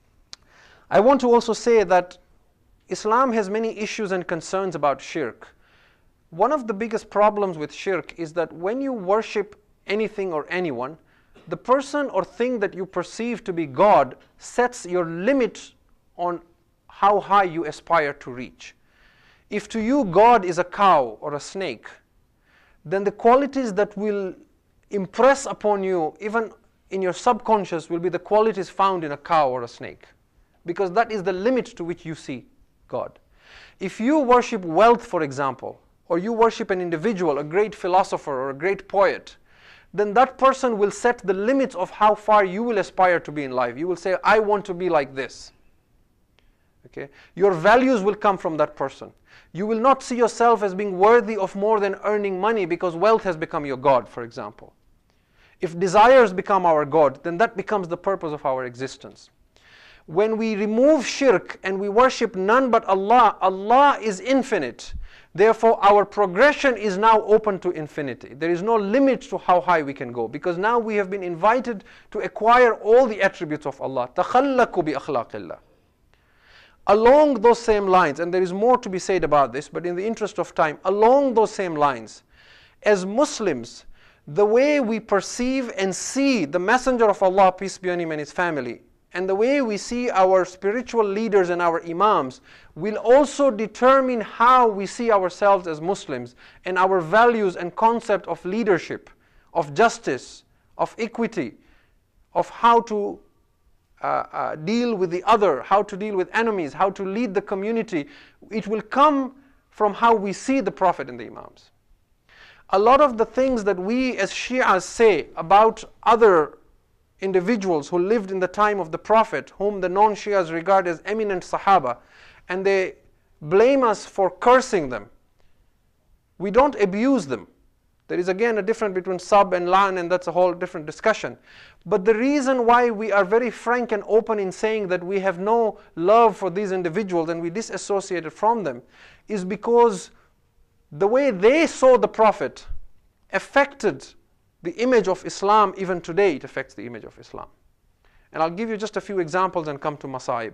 I want to also say that Islam has many issues and concerns about Shirk. One of the biggest problems with Shirk is that when you worship anything or anyone, the person or thing that you perceive to be God sets your limit on how high you aspire to reach. If to you God is a cow or a snake, then the qualities that will impress upon you, even in your subconscious, will be the qualities found in a cow or a snake. Because that is the limit to which you see God. If you worship wealth, for example, or you worship an individual, a great philosopher or a great poet, then that person will set the limits of how far you will aspire to be in life. You will say, I want to be like this. Okay? Your values will come from that person. You will not see yourself as being worthy of more than earning money because wealth has become your God, for example. If desires become our God, then that becomes the purpose of our existence. When we remove shirk and we worship none but Allah, Allah is infinite. Therefore, our progression is now open to infinity. There is no limit to how high we can go, because now we have been invited to acquire all the attributes of Allah. تَخَلَّقُوا بِأَخْلَاقِ اللَّهِ. Along those same lines, and there is more to be said about this, but in the interest of time, along those same lines, as Muslims, the way we perceive and see the Messenger of Allah, peace be on him, and his family, and the way we see our spiritual leaders and our imams will also determine how we see ourselves as Muslims and our values and concept of leadership, of justice, of equity, of how to deal with the other, how to deal with enemies, how to lead the community. It will come from how we see the Prophet and the imams. A lot of the things that we as Shias say about other individuals who lived in the time of the Prophet, whom the non-Shias regard as eminent Sahaba, and they blame us for cursing them. We don't abuse them. There is again a difference between sab and lan, and that's a whole different discussion. But the reason why we are very frank and open in saying that we have no love for these individuals and we disassociated from them is because the way they saw the Prophet affected the image of Islam. Even today it affects the image of Islam. And I'll give you just a few examples and come to Masa'ib.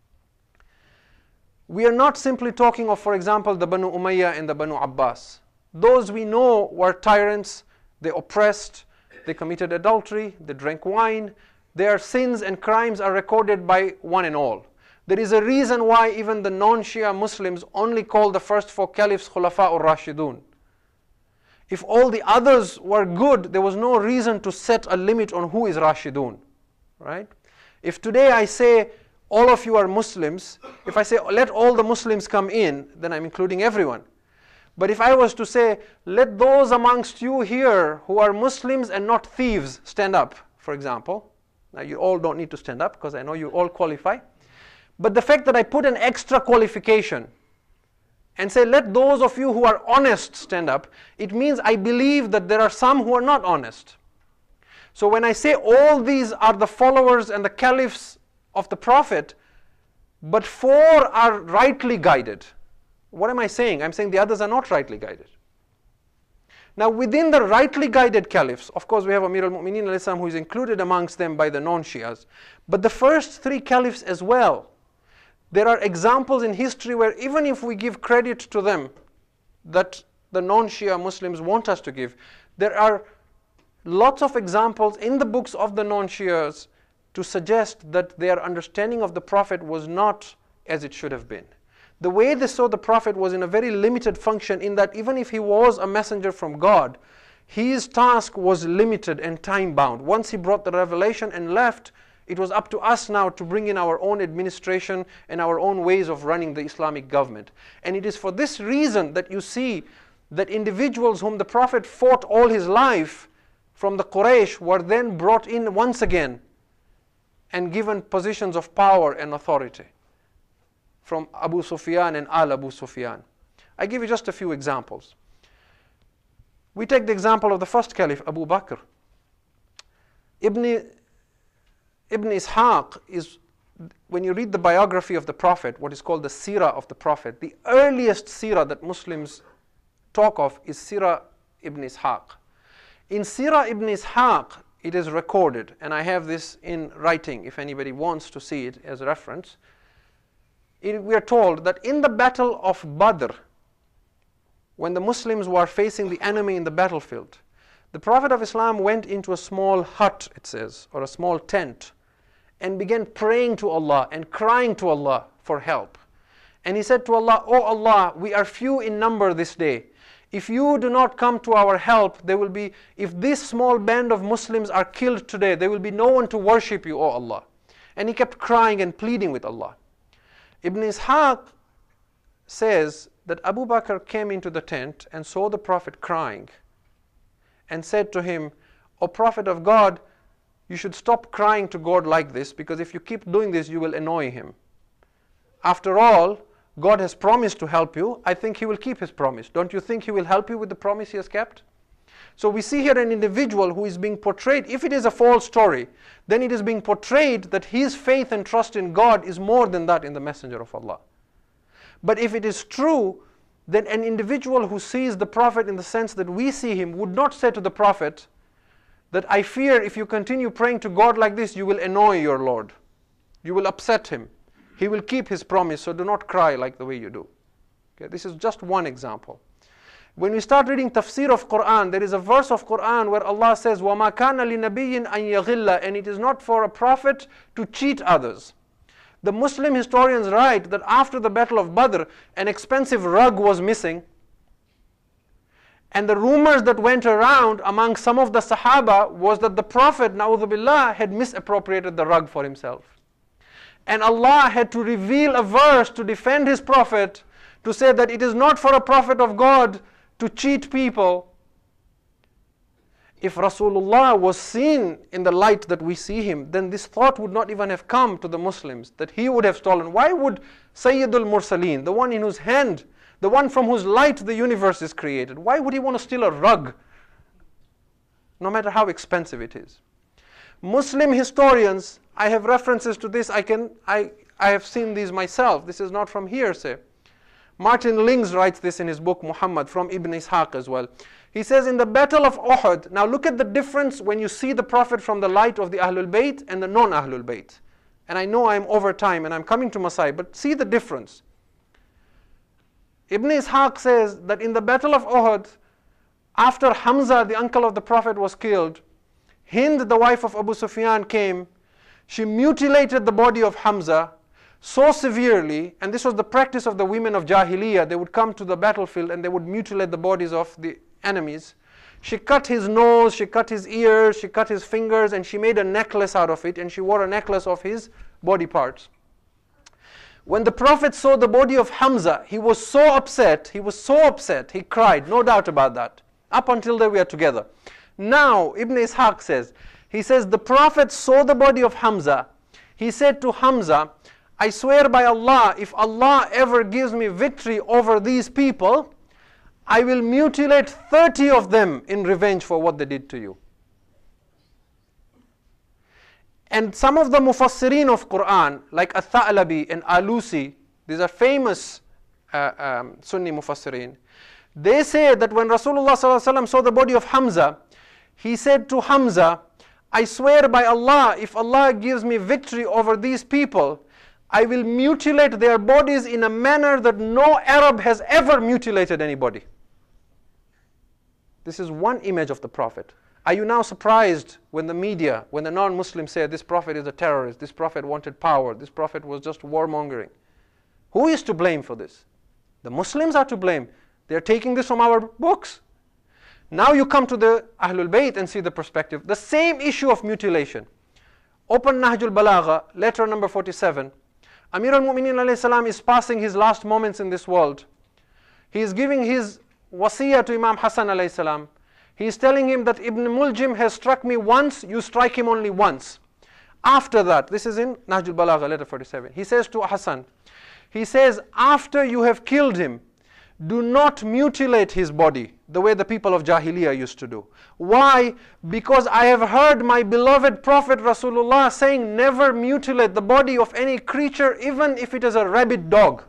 We are not simply talking of, for example, the Banu Umayyah and the Banu Abbas. Those we know were tyrants, they oppressed, they committed adultery, they drank wine. Their sins and crimes are recorded by one and all. There is a reason why even the non-Shia Muslims only call the first four caliphs Khulafa ur-Rashidun. If all the others were good, there was no reason to set a limit on who is Rashidun. Right? If today I say, all of you are Muslims, if I say, let all the Muslims come in, then I'm including everyone. But if I was to say, let those amongst you here who are Muslims and not thieves stand up, for example. Now you all don't need to stand up because I know you all qualify. But the fact that I put an extra qualification and say, let those of you who are honest stand up, it means I believe that there are some who are not honest. So when I say all these are the followers and the caliphs of the Prophet, but four are rightly guided, what am I saying? I'm saying the others are not rightly guided. Now within the rightly guided caliphs, of course we have Amir al-Mu'mineen al-Islam who is included amongst them by the non-Shias, but the first three caliphs as well. There are examples in history where even if we give credit to them that the non-Shia Muslims want us to give, there are lots of examples in the books of the non-Shias to suggest that their understanding of the Prophet was not as it should have been. The way they saw the Prophet was in a very limited function, in that even if he was a messenger from God, his task was limited and time-bound. Once he brought the revelation and left, it was up to us now to bring in our own administration and our own ways of running the Islamic government. And it is for this reason that you see that individuals whom the Prophet fought all his life from the Quraysh were then brought in once again and given positions of power and authority, from Abu Sufyan and Al Abu Sufyan. I give you just a few examples. We take the example of the first caliph, Abu Bakr. Ibn Ishaq is, when you read the biography of the Prophet, what is called the Sirah of the Prophet, the earliest Sirah that Muslims talk of is Sirah Ibn Ishaq. In Sirah Ibn Ishaq, it is recorded, and I have this in writing if anybody wants to see it as a reference. We are told that in the battle of Badr, when the Muslims were facing the enemy in the battlefield, the Prophet of Islam went into a small hut, it says, or a small tent, and began praying to Allah and crying to Allah for help. And he said to Allah, "Oh Allah, we are few in number this day. If you do not come to our help, there will be, if this small band of Muslims are killed today, there will be no one to worship you, O Allah." And he kept crying and pleading with Allah. Ibn Ishaq says that Abu Bakr came into the tent and saw the Prophet crying and said to him, "O Prophet of God, you should stop crying to God like this, because if you keep doing this, you will annoy him. After all, God has promised to help you. I think he will keep his promise. Don't you think he will help you with the promise he has kept?" So we see here an individual who is being portrayed. If it is a false story, then it is being portrayed that his faith and trust in God is more than that in the Messenger of Allah. But if it is true, then an individual who sees the Prophet in the sense that we see him would not say to the Prophet that, "I fear if you continue praying to God like this, you will annoy your Lord. You will upset him. He will keep his promise, so do not cry like the way you do." Okay, this is just one example. When we start reading tafsir of Quran, there is a verse of Quran where Allah says, وَمَا كَانَ لِنَبِيٍّ أَن يَغِلَّ, and it is not for a prophet to cheat others. The Muslim historians write that after the battle of Badr, an expensive rug was missing, and the rumors that went around among some of the Sahaba was that the Prophet, na'udhu billah, had misappropriated the rug for himself. And Allah had to reveal a verse to defend his Prophet, to say that it is not for a Prophet of God to cheat people. If Rasulullah was seen in the light that we see him, then this thought would not even have come to the Muslims, that he would have stolen. Why would Sayyidul Mursaleen, the one in whose hand, the one from whose light the universe is created, why would he want to steal a rug, no matter how expensive it is? Muslim historians, I have references to this, I have seen these myself. This is not from hearsay. Martin Lings writes this in his book Muhammad, from Ibn Ishaq as well. He says, in the battle of Uhud, now look at the difference when you see the Prophet from the light of the Ahlul Bayt and the non-Ahlul Bayt. And I know I'm over time and I'm coming to Masai, but see the difference. Ibn Ishaq says that in the battle of Uhud, after Hamza, the uncle of the Prophet, was killed, Hind, the wife of Abu Sufyan, came. She mutilated the body of Hamza so severely, and this was the practice of the women of Jahiliyyah. They would come to the battlefield and they would mutilate the bodies of the enemies. She cut his nose, she cut his ears, she cut his fingers, and she made a necklace out of it, and she wore a necklace of his body parts. When the Prophet saw the body of Hamza, he was so upset, he cried, no doubt about that. Up until there we are together. Now, Ibn Ishaq says, the Prophet saw the body of Hamza. He said to Hamza, "I swear by Allah, if Allah ever gives me victory over these people, I will mutilate 30 of them in revenge for what they did to you." And some of the mufassirin of Quran, like Al-Tha'labi and Alusi, these are famous Sunni mufassirin, they say that when Rasulullah ﷺ saw the body of Hamza, he said to Hamza, "I swear by Allah, if Allah gives me victory over these people, I will mutilate their bodies in a manner that no Arab has ever mutilated anybody." This is one image of the Prophet. Are you now surprised when the media, when the non-Muslims say this prophet is a terrorist, this prophet wanted power, this prophet was just warmongering? Who is to blame for this? The Muslims are to blame. They're taking this from our books. Now you come to the Ahlul Bayt and see the perspective. The same issue of mutilation. Open Nahjul Balagha, letter number 47. Amir al-Mu'mineen alayhi salam is passing his last moments in this world. He is giving his wasiyah to Imam Hassan alayhi salam. He is telling him that Ibn Muljim has struck me once, you strike him only once. After that, this is in Nahjul Balagha, letter 47. He says to Hassan, he says, after you have killed him, do not mutilate his body the way the people of Jahiliyyah used to do. Why? Because I have heard my beloved Prophet Rasulullah saying, never mutilate the body of any creature, even if it is a rabid dog.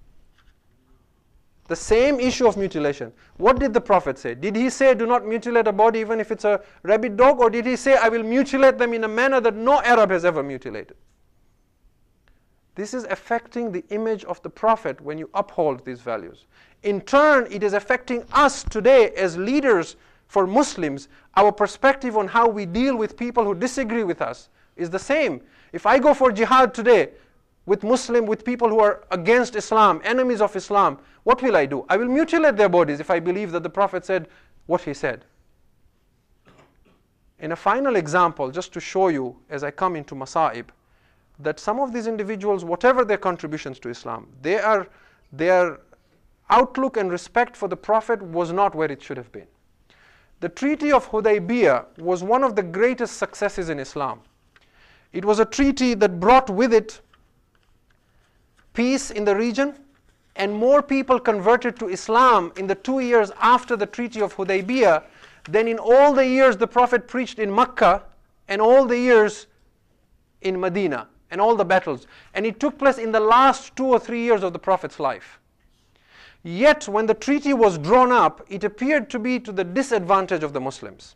The same issue of mutilation. What did the Prophet say? Did he say, do not mutilate a body even if it's a rabid dog? Or did he say, I will mutilate them in a manner that no Arab has ever mutilated? This is affecting the image of the Prophet when you uphold these values. In turn, it is affecting us today as leaders for Muslims. Our perspective on how we deal with people who disagree with us is the same. If I go for jihad today with people who are against Islam, enemies of Islam, what will I do? I will mutilate their bodies if I believe that the Prophet said what he said. In a final example, just to show you as I come into Masa'ib, that some of these individuals, whatever their contributions to Islam, their outlook and respect for the Prophet was not where it should have been. The Treaty of Hudaybiyah was one of the greatest successes in Islam. It was a treaty that brought with it peace in the region, and more people converted to Islam in the 2 years after the Treaty of Hudaybiyah than in all the years the Prophet preached in Makkah and all the years in Medina and all the battles. And it took place in the last 2 or 3 years of the Prophet's life. Yet when the treaty was drawn up, it appeared to be to the disadvantage of the Muslims.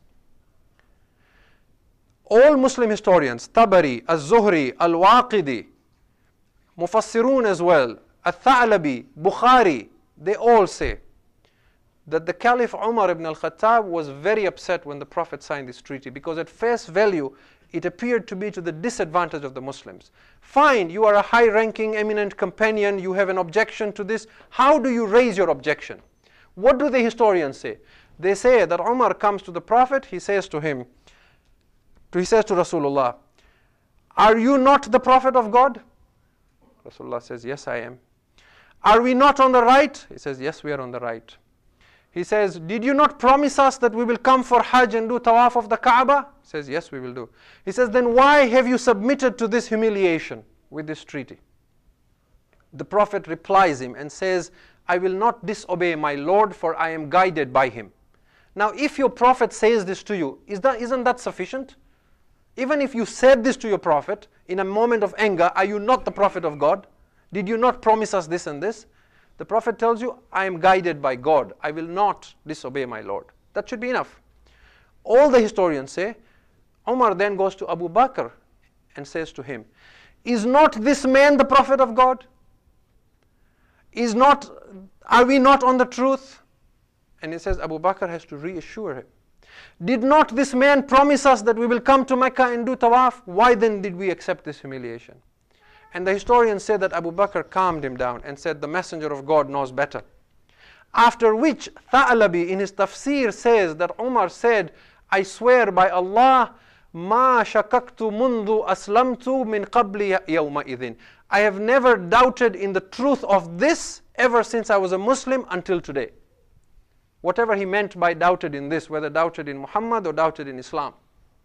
All Muslim historians, Tabari, Az-Zuhri, Al-Waqidi, Mufassirun as well, Al-Tha'labi, Bukhari, they all say that the Caliph Umar ibn al-Khattab was very upset when the Prophet signed this treaty, because at face value it appeared to be to the disadvantage of the Muslims. Fine, you are a high-ranking, eminent companion, you have an objection to this. How do you raise your objection? What do the historians say? They say that Umar comes to the Prophet, he says to Rasulullah, are you not the Prophet of God? Rasulullah says, yes, I am. Are we not on the right? He says, yes, we are on the right. He says, did you not promise us that we will come for Hajj and do tawaf of the Kaaba? He says, yes, we will do. He says, then why have you submitted to this humiliation with this treaty? The Prophet replies him and says, I will not disobey my Lord, for I am guided by him. Now, if your Prophet says this to you, isn't that sufficient? Even if you said this to your Prophet in a moment of anger, are you not the Prophet of God? Did you not promise us this and this? The Prophet tells you, I am guided by God. I will not disobey my Lord. That should be enough. All the historians say, Umar then goes to Abu Bakr and says to him, is not this man the Prophet of God? Are we not on the truth? And he says, Abu Bakr has to reassure him. Did not this man promise us that we will come to Mecca and do tawaf? Why then did we accept this humiliation? And the historians say that Abu Bakr calmed him down and said, the Messenger of God knows better. After which, Tha'labi in his tafsir says that Umar said, I swear by Allah, ma shakaktu mundu aslamtu min qabli yawma idhin. I have never doubted in the truth of this ever since I was a Muslim until today. Whatever he meant by doubted in this, whether doubted in Muhammad or doubted in Islam.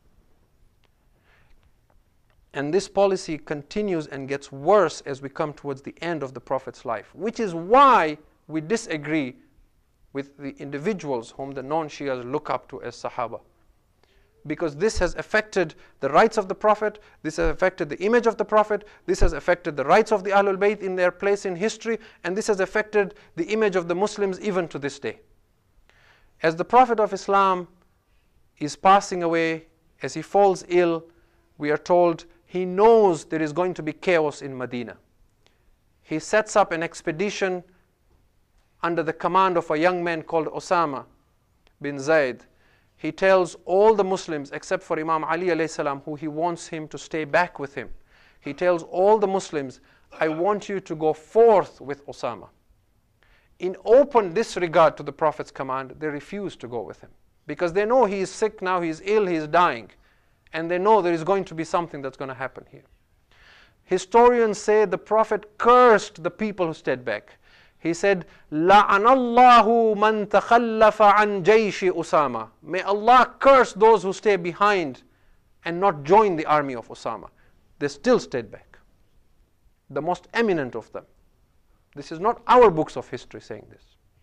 And this policy continues and gets worse as we come towards the end of the Prophet's life, which is why we disagree with the individuals whom the non-Shias look up to as Sahaba. Because this has affected the rights of the Prophet, this has affected the image of the Prophet, this has affected the rights of the Ahlul Bayt in their place in history, and this has affected the image of the Muslims even to this day. As the Prophet of Islam is passing away, as he falls ill, we are told he knows there is going to be chaos in Medina. He sets up an expedition under the command of a young man called Osama bin Zayd. he tells all the Muslims except for Imam Ali alayhi salam, who he wants him to stay back with him. He tells all the Muslims, I want you to go forth with Osama. In open disregard to the Prophet's command, they refuse to go with him. Because they know he is sick now, he is ill, he is dying. And they know there is going to be something that's going to happen here. Historians say the Prophet cursed the people who stayed back. He said, لَعَنَ اللَّهُ مَنْ تَخَلَّفَ عَنْ جَيْشِ Osama. May Allah curse those who stay behind and not join the army of Osama. They still stayed back. The most eminent of them. This is not our books of history saying this.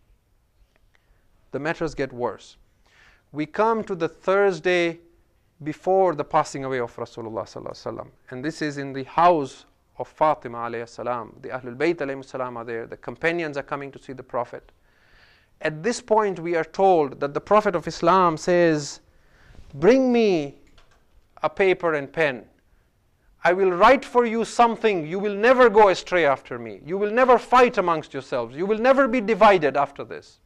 The matters get worse. We come to the Thursday before the passing away of Rasulullah sallallahu alaihi wasallam, and this is in the house of Fatima alayhi salam. The Ahlul Bayt alayhi salam are there. The companions are coming to see the Prophet. At this point we are told that the Prophet of Islam says, bring me a paper and pen. I will write for you something. You will never go astray after me. You will never fight amongst yourselves. You will never be divided after this.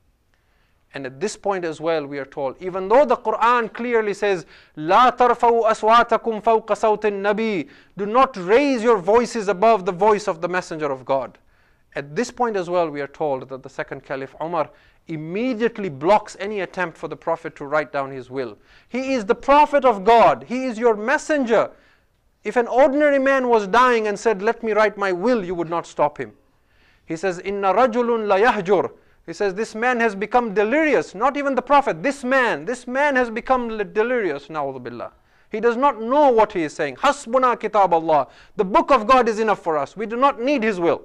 And at this point as well, we are told, even though the Quran clearly says, لا ترفعوا أصواتكم فوق صوت النبي, do not raise your voices above the voice of the Messenger of God. At this point as well, we are told that the second Caliph Umar immediately blocks any attempt for the Prophet to write down his will. He is the Prophet of God. He is your messenger. If an ordinary man was dying and said, let me write my will, you would not stop him. He says, Inna rajulun la yahjur. He says, this man has become delirious. Not even the Prophet, this man has become delirious, na'udhu billah. He does not know what he is saying. Hasbuna kitab Allah. The book of God is enough for us. We do not need his will.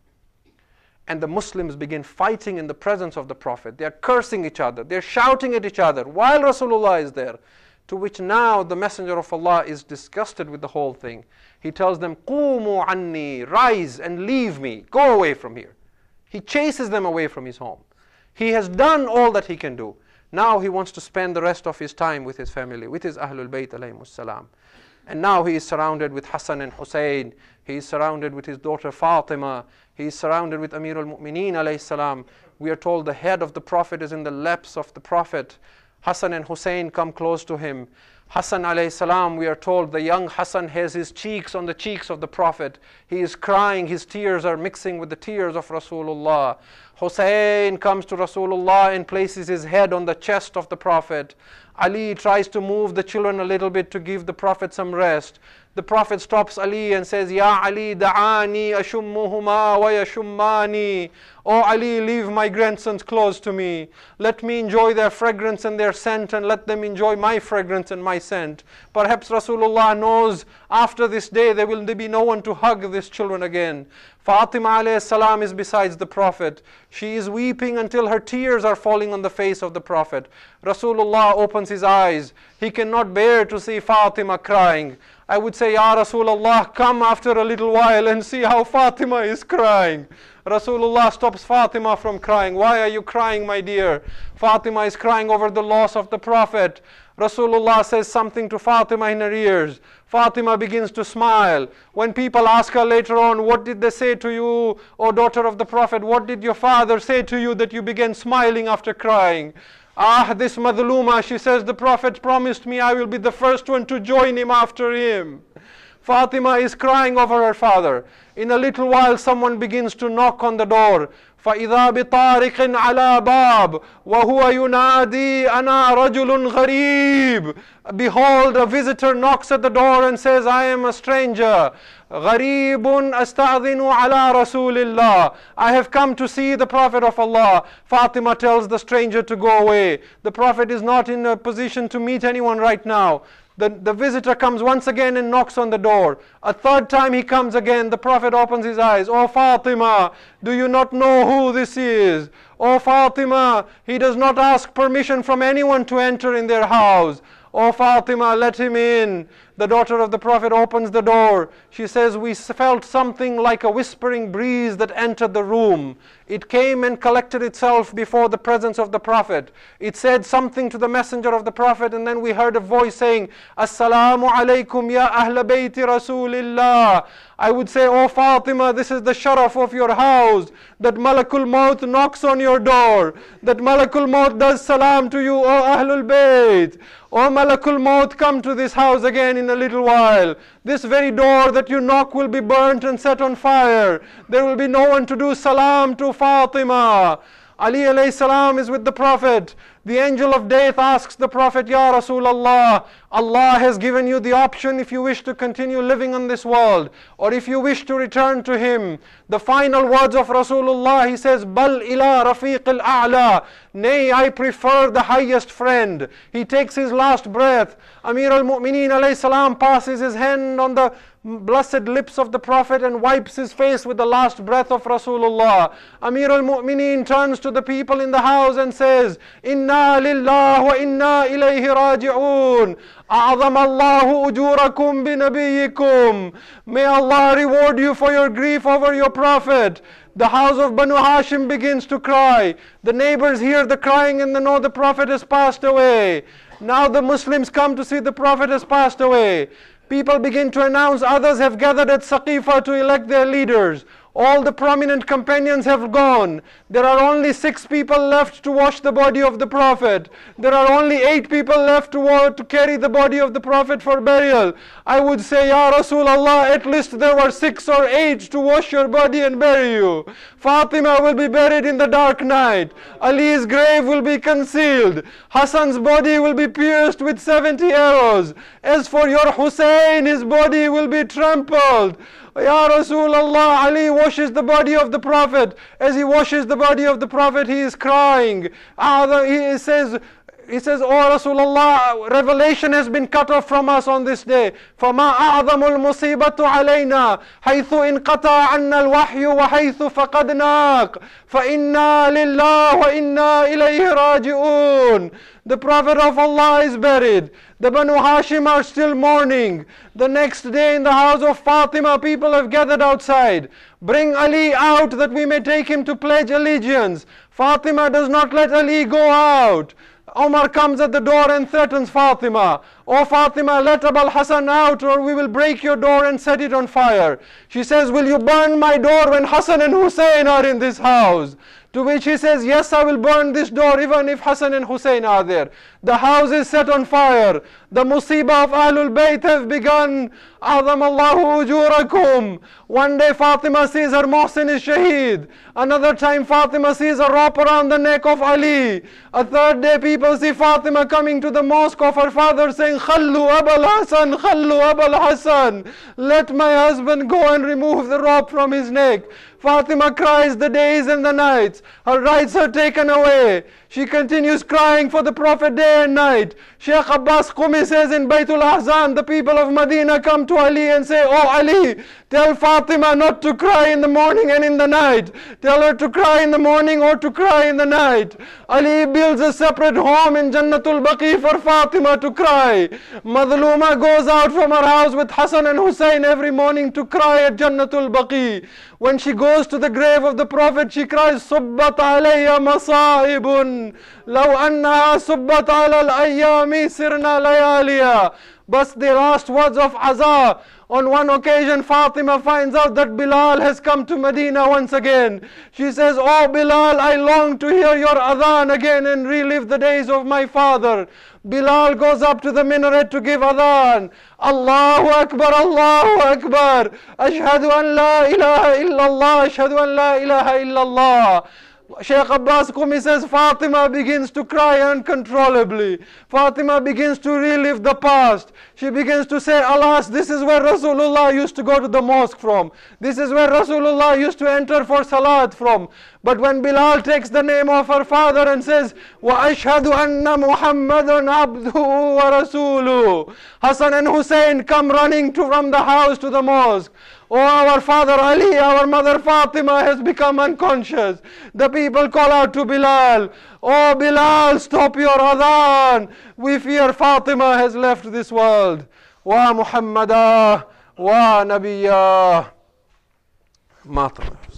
And the Muslims begin fighting in the presence of the Prophet. They are cursing each other. They are shouting at each other while Rasulullah is there. To which now the Messenger of Allah is disgusted with the whole thing. He tells them, Qumu anni, rise and leave me. Go away from here. He chases them away from his home. He has done all that he can do. Now he wants to spend the rest of his time with his family, with his Ahlul Bayt alayhimus salam. And now he is surrounded with Hassan and Hussein. He is surrounded with his daughter Fatima. He is surrounded with Amir al-Mu'mineen alayhi salam. We are told the head of the Prophet is in the laps of the Prophet. Hassan and Hussein come close to him. Hassan alayhi salam, we are told the young Hassan has his cheeks on the cheeks of the Prophet. He is crying, his tears are mixing with the tears of Rasulullah. Hussein comes to Rasulullah and places his head on the chest of the Prophet. Ali tries to move the children a little bit to give the Prophet some rest. The Prophet stops Ali and says, Ya Ali, da'ani ashummuhuma wa yashummani. Oh Ali, leave my grandsons close to me. Let me enjoy their fragrance and their scent, and let them enjoy my fragrance and my scent. Perhaps Rasulullah knows after this day there will be no one to hug these children again. Fatima alayhi salam is besides the Prophet. She is weeping until her tears are falling on the face of the Prophet. Rasulullah opens his eyes. He cannot bear to see Fatima crying. I would say, Ya Rasulullah, come after a little while and see how Fatima is crying. Rasulullah stops Fatima from crying. Why are you crying, my dear? Fatima is crying over the loss of the Prophet. Rasulullah says something to Fatima in her ears. Fatima begins to smile. When people ask her later on, what did they say to you, O daughter of the Prophet? What did your father say to you that you began smiling after crying? Ah, this madhluma, she says, the Prophet promised me I will be the first one to join him after him. Fatima is crying over her father. In a little while, someone begins to knock on the door. فَإِذَا بِطَارِقٍ عَلَى بَابٍ وَهُوَ يُنَادِي أَنَا رَجُلٌ غَرِيبٌ. Behold, a visitor knocks at the door and says, I am a stranger. غَرِيبٌ أَسْتَأْذِنُ عَلَى رَسُولِ اللَّهِ. I have come to see the Prophet of Allah. Fatima tells the stranger to go away. The Prophet is not in a position to meet anyone right now. The visitor comes once again and knocks on the door. A third time he comes again. The Prophet opens his eyes. Oh Fatima, do you not know who this is? Oh Fatima, he does not ask permission from anyone to enter in their house. Oh Fatima, let him in. The daughter of the Prophet opens the door. She says, we felt something like a whispering breeze that entered the room. It came and collected itself before the presence of the Prophet. It said something to the messenger of the Prophet, and then we heard a voice saying, Assalamu alaikum ya ahla bayti Rasulillah. I would say, oh Fatima, this is the sharaf of your house, that Malakul Maut knocks on your door, that Malakul Maut does salam to you, oh Ahlul Bayt. Oh Malakul Maut, come to this house again in a little while. This very door that you knock will be burnt and set on fire. There will be no one to do salam to Fatima. Ali alayhi salam is with the Prophet. The angel of death asks the Prophet, Ya Rasulullah, Allah has given you the option if you wish to continue living on this world, or if you wish to return to Him. The final words of Rasulullah, he says, Bal ila rafiq al-a'la. Nay, I prefer the highest friend. He takes his last breath. Amir al-Mu'mineen alayhi salam passes his hand on the blessed lips of the Prophet and wipes his face with the last breath of Rasulullah. Amir al-Mu'mineen turns to the people in the house and says, Inna lillah wa inna ilayhi raji'un. أعظم الله أجوركم بنبيكم. May Allah reward you for your grief over your Prophet. The house of Banu Hashim begins to cry. The neighbors hear the crying and they know the Prophet has passed away. Now the Muslims come to see the Prophet has passed away. People begin to announce others have gathered at Saqifa to elect their leaders. All the prominent companions have gone. There are only 6 people left to wash the body of the Prophet. There are only 8 people left to carry the body of the Prophet for burial. I would say, Ya Rasulullah, at least there were 6 or 8 to wash your body and bury you. Fatima will be buried in the dark night. Ali's grave will be concealed. Hassan's body will be pierced with 70 arrows. As for your Hussein, his body will be trampled. Ya Rasulullah, Ali washes the body of the Prophet. As he washes the body of the Prophet, he is crying. He says, Oh Rasulullah, revelation has been cut off from us on this day. فَمَا أَعْظَمُ الْمُصِيبَةُ عَلَيْنَا حَيْثُ إِنْقَطَعَ عَنَّا الْوَحْيُ وَحَيْثُ فَقَدْنَاكَ فَإِنَّا لِلَّهِ وَإِنَّا إِلَيْهِ رَاجِعُونَ. The Prophet of Allah is buried. The Banu Hashim are still mourning. The next day in the house of Fatima, people have gathered outside. Bring Ali out that we may take him to pledge allegiance. Fatima does not let Ali go out. Omar comes at the door and threatens Fatima. Oh Fatima, let Abul Hassan out or we will break your door and set it on fire. She says, will you burn my door when Hassan and Hussein are in this house? To which he says, yes, I will burn this door even if Hassan and Hussein are there. The house is set on fire. The musibah of Ahlul Bayt have begun. أعظم الله أجوركم. One day Fatima sees her Mohsin is shaheed. Another time Fatima sees a rope around the neck of Ali. A third day people see Fatima coming to the mosque of her father saying, Khallu Abul Hassan, Khallu Abul Hassan. Let my husband go and remove the rope from his neck. Fatima cries the days and the nights. Her rights are taken away. She continues crying for the Prophet day and night. Sheikh Abbas Qumi says in Baytul Ahzan, the people of Medina come to Ali and say, oh Ali, tell Fatima not to cry in the morning and in the night. Tell her to cry in the morning or to cry in the night. Ali builds a separate home in Jannatul Baqi for Fatima to cry. Madluma goes out from her house with Hassan and Hussein every morning to cry at Jannatul Baqi. When she goes to the grave of the Prophet, she cries, Subbat alayya masaibun, law annaha subbat ala al-ayyami sirna layaliya. But the last words of Azza. On one occasion, Fatima finds out that Bilal has come to Medina once again. She says, oh Bilal, I long to hear your adhan again and relive the days of my father. Bilal goes up to the minaret to give adhan. Allahu Akbar, Allahu Akbar. Ashhadu an la ilaha illallah, ashhadu an la ilaha illallah. Sheikh Abbas Qumi says Fatima begins to cry uncontrollably. Fatima begins to relive the past. She begins to say, alas, this is where Rasulullah used to go to the mosque from. This is where Rasulullah used to enter for salat from. But when Bilal takes the name of her father and says, وَأَشْهَدُ أَنَّ مُحَمَّدٌ عَبْدُهُ وَرَسُولُهُ, Hassan and Hussein come running from the house to the mosque. Oh, our father Ali, our mother Fatima has become unconscious. The people call out to Bilal, oh Bilal, stop your adhan. We fear Fatima has left this world. ومحمدا ونبيا ما طلع.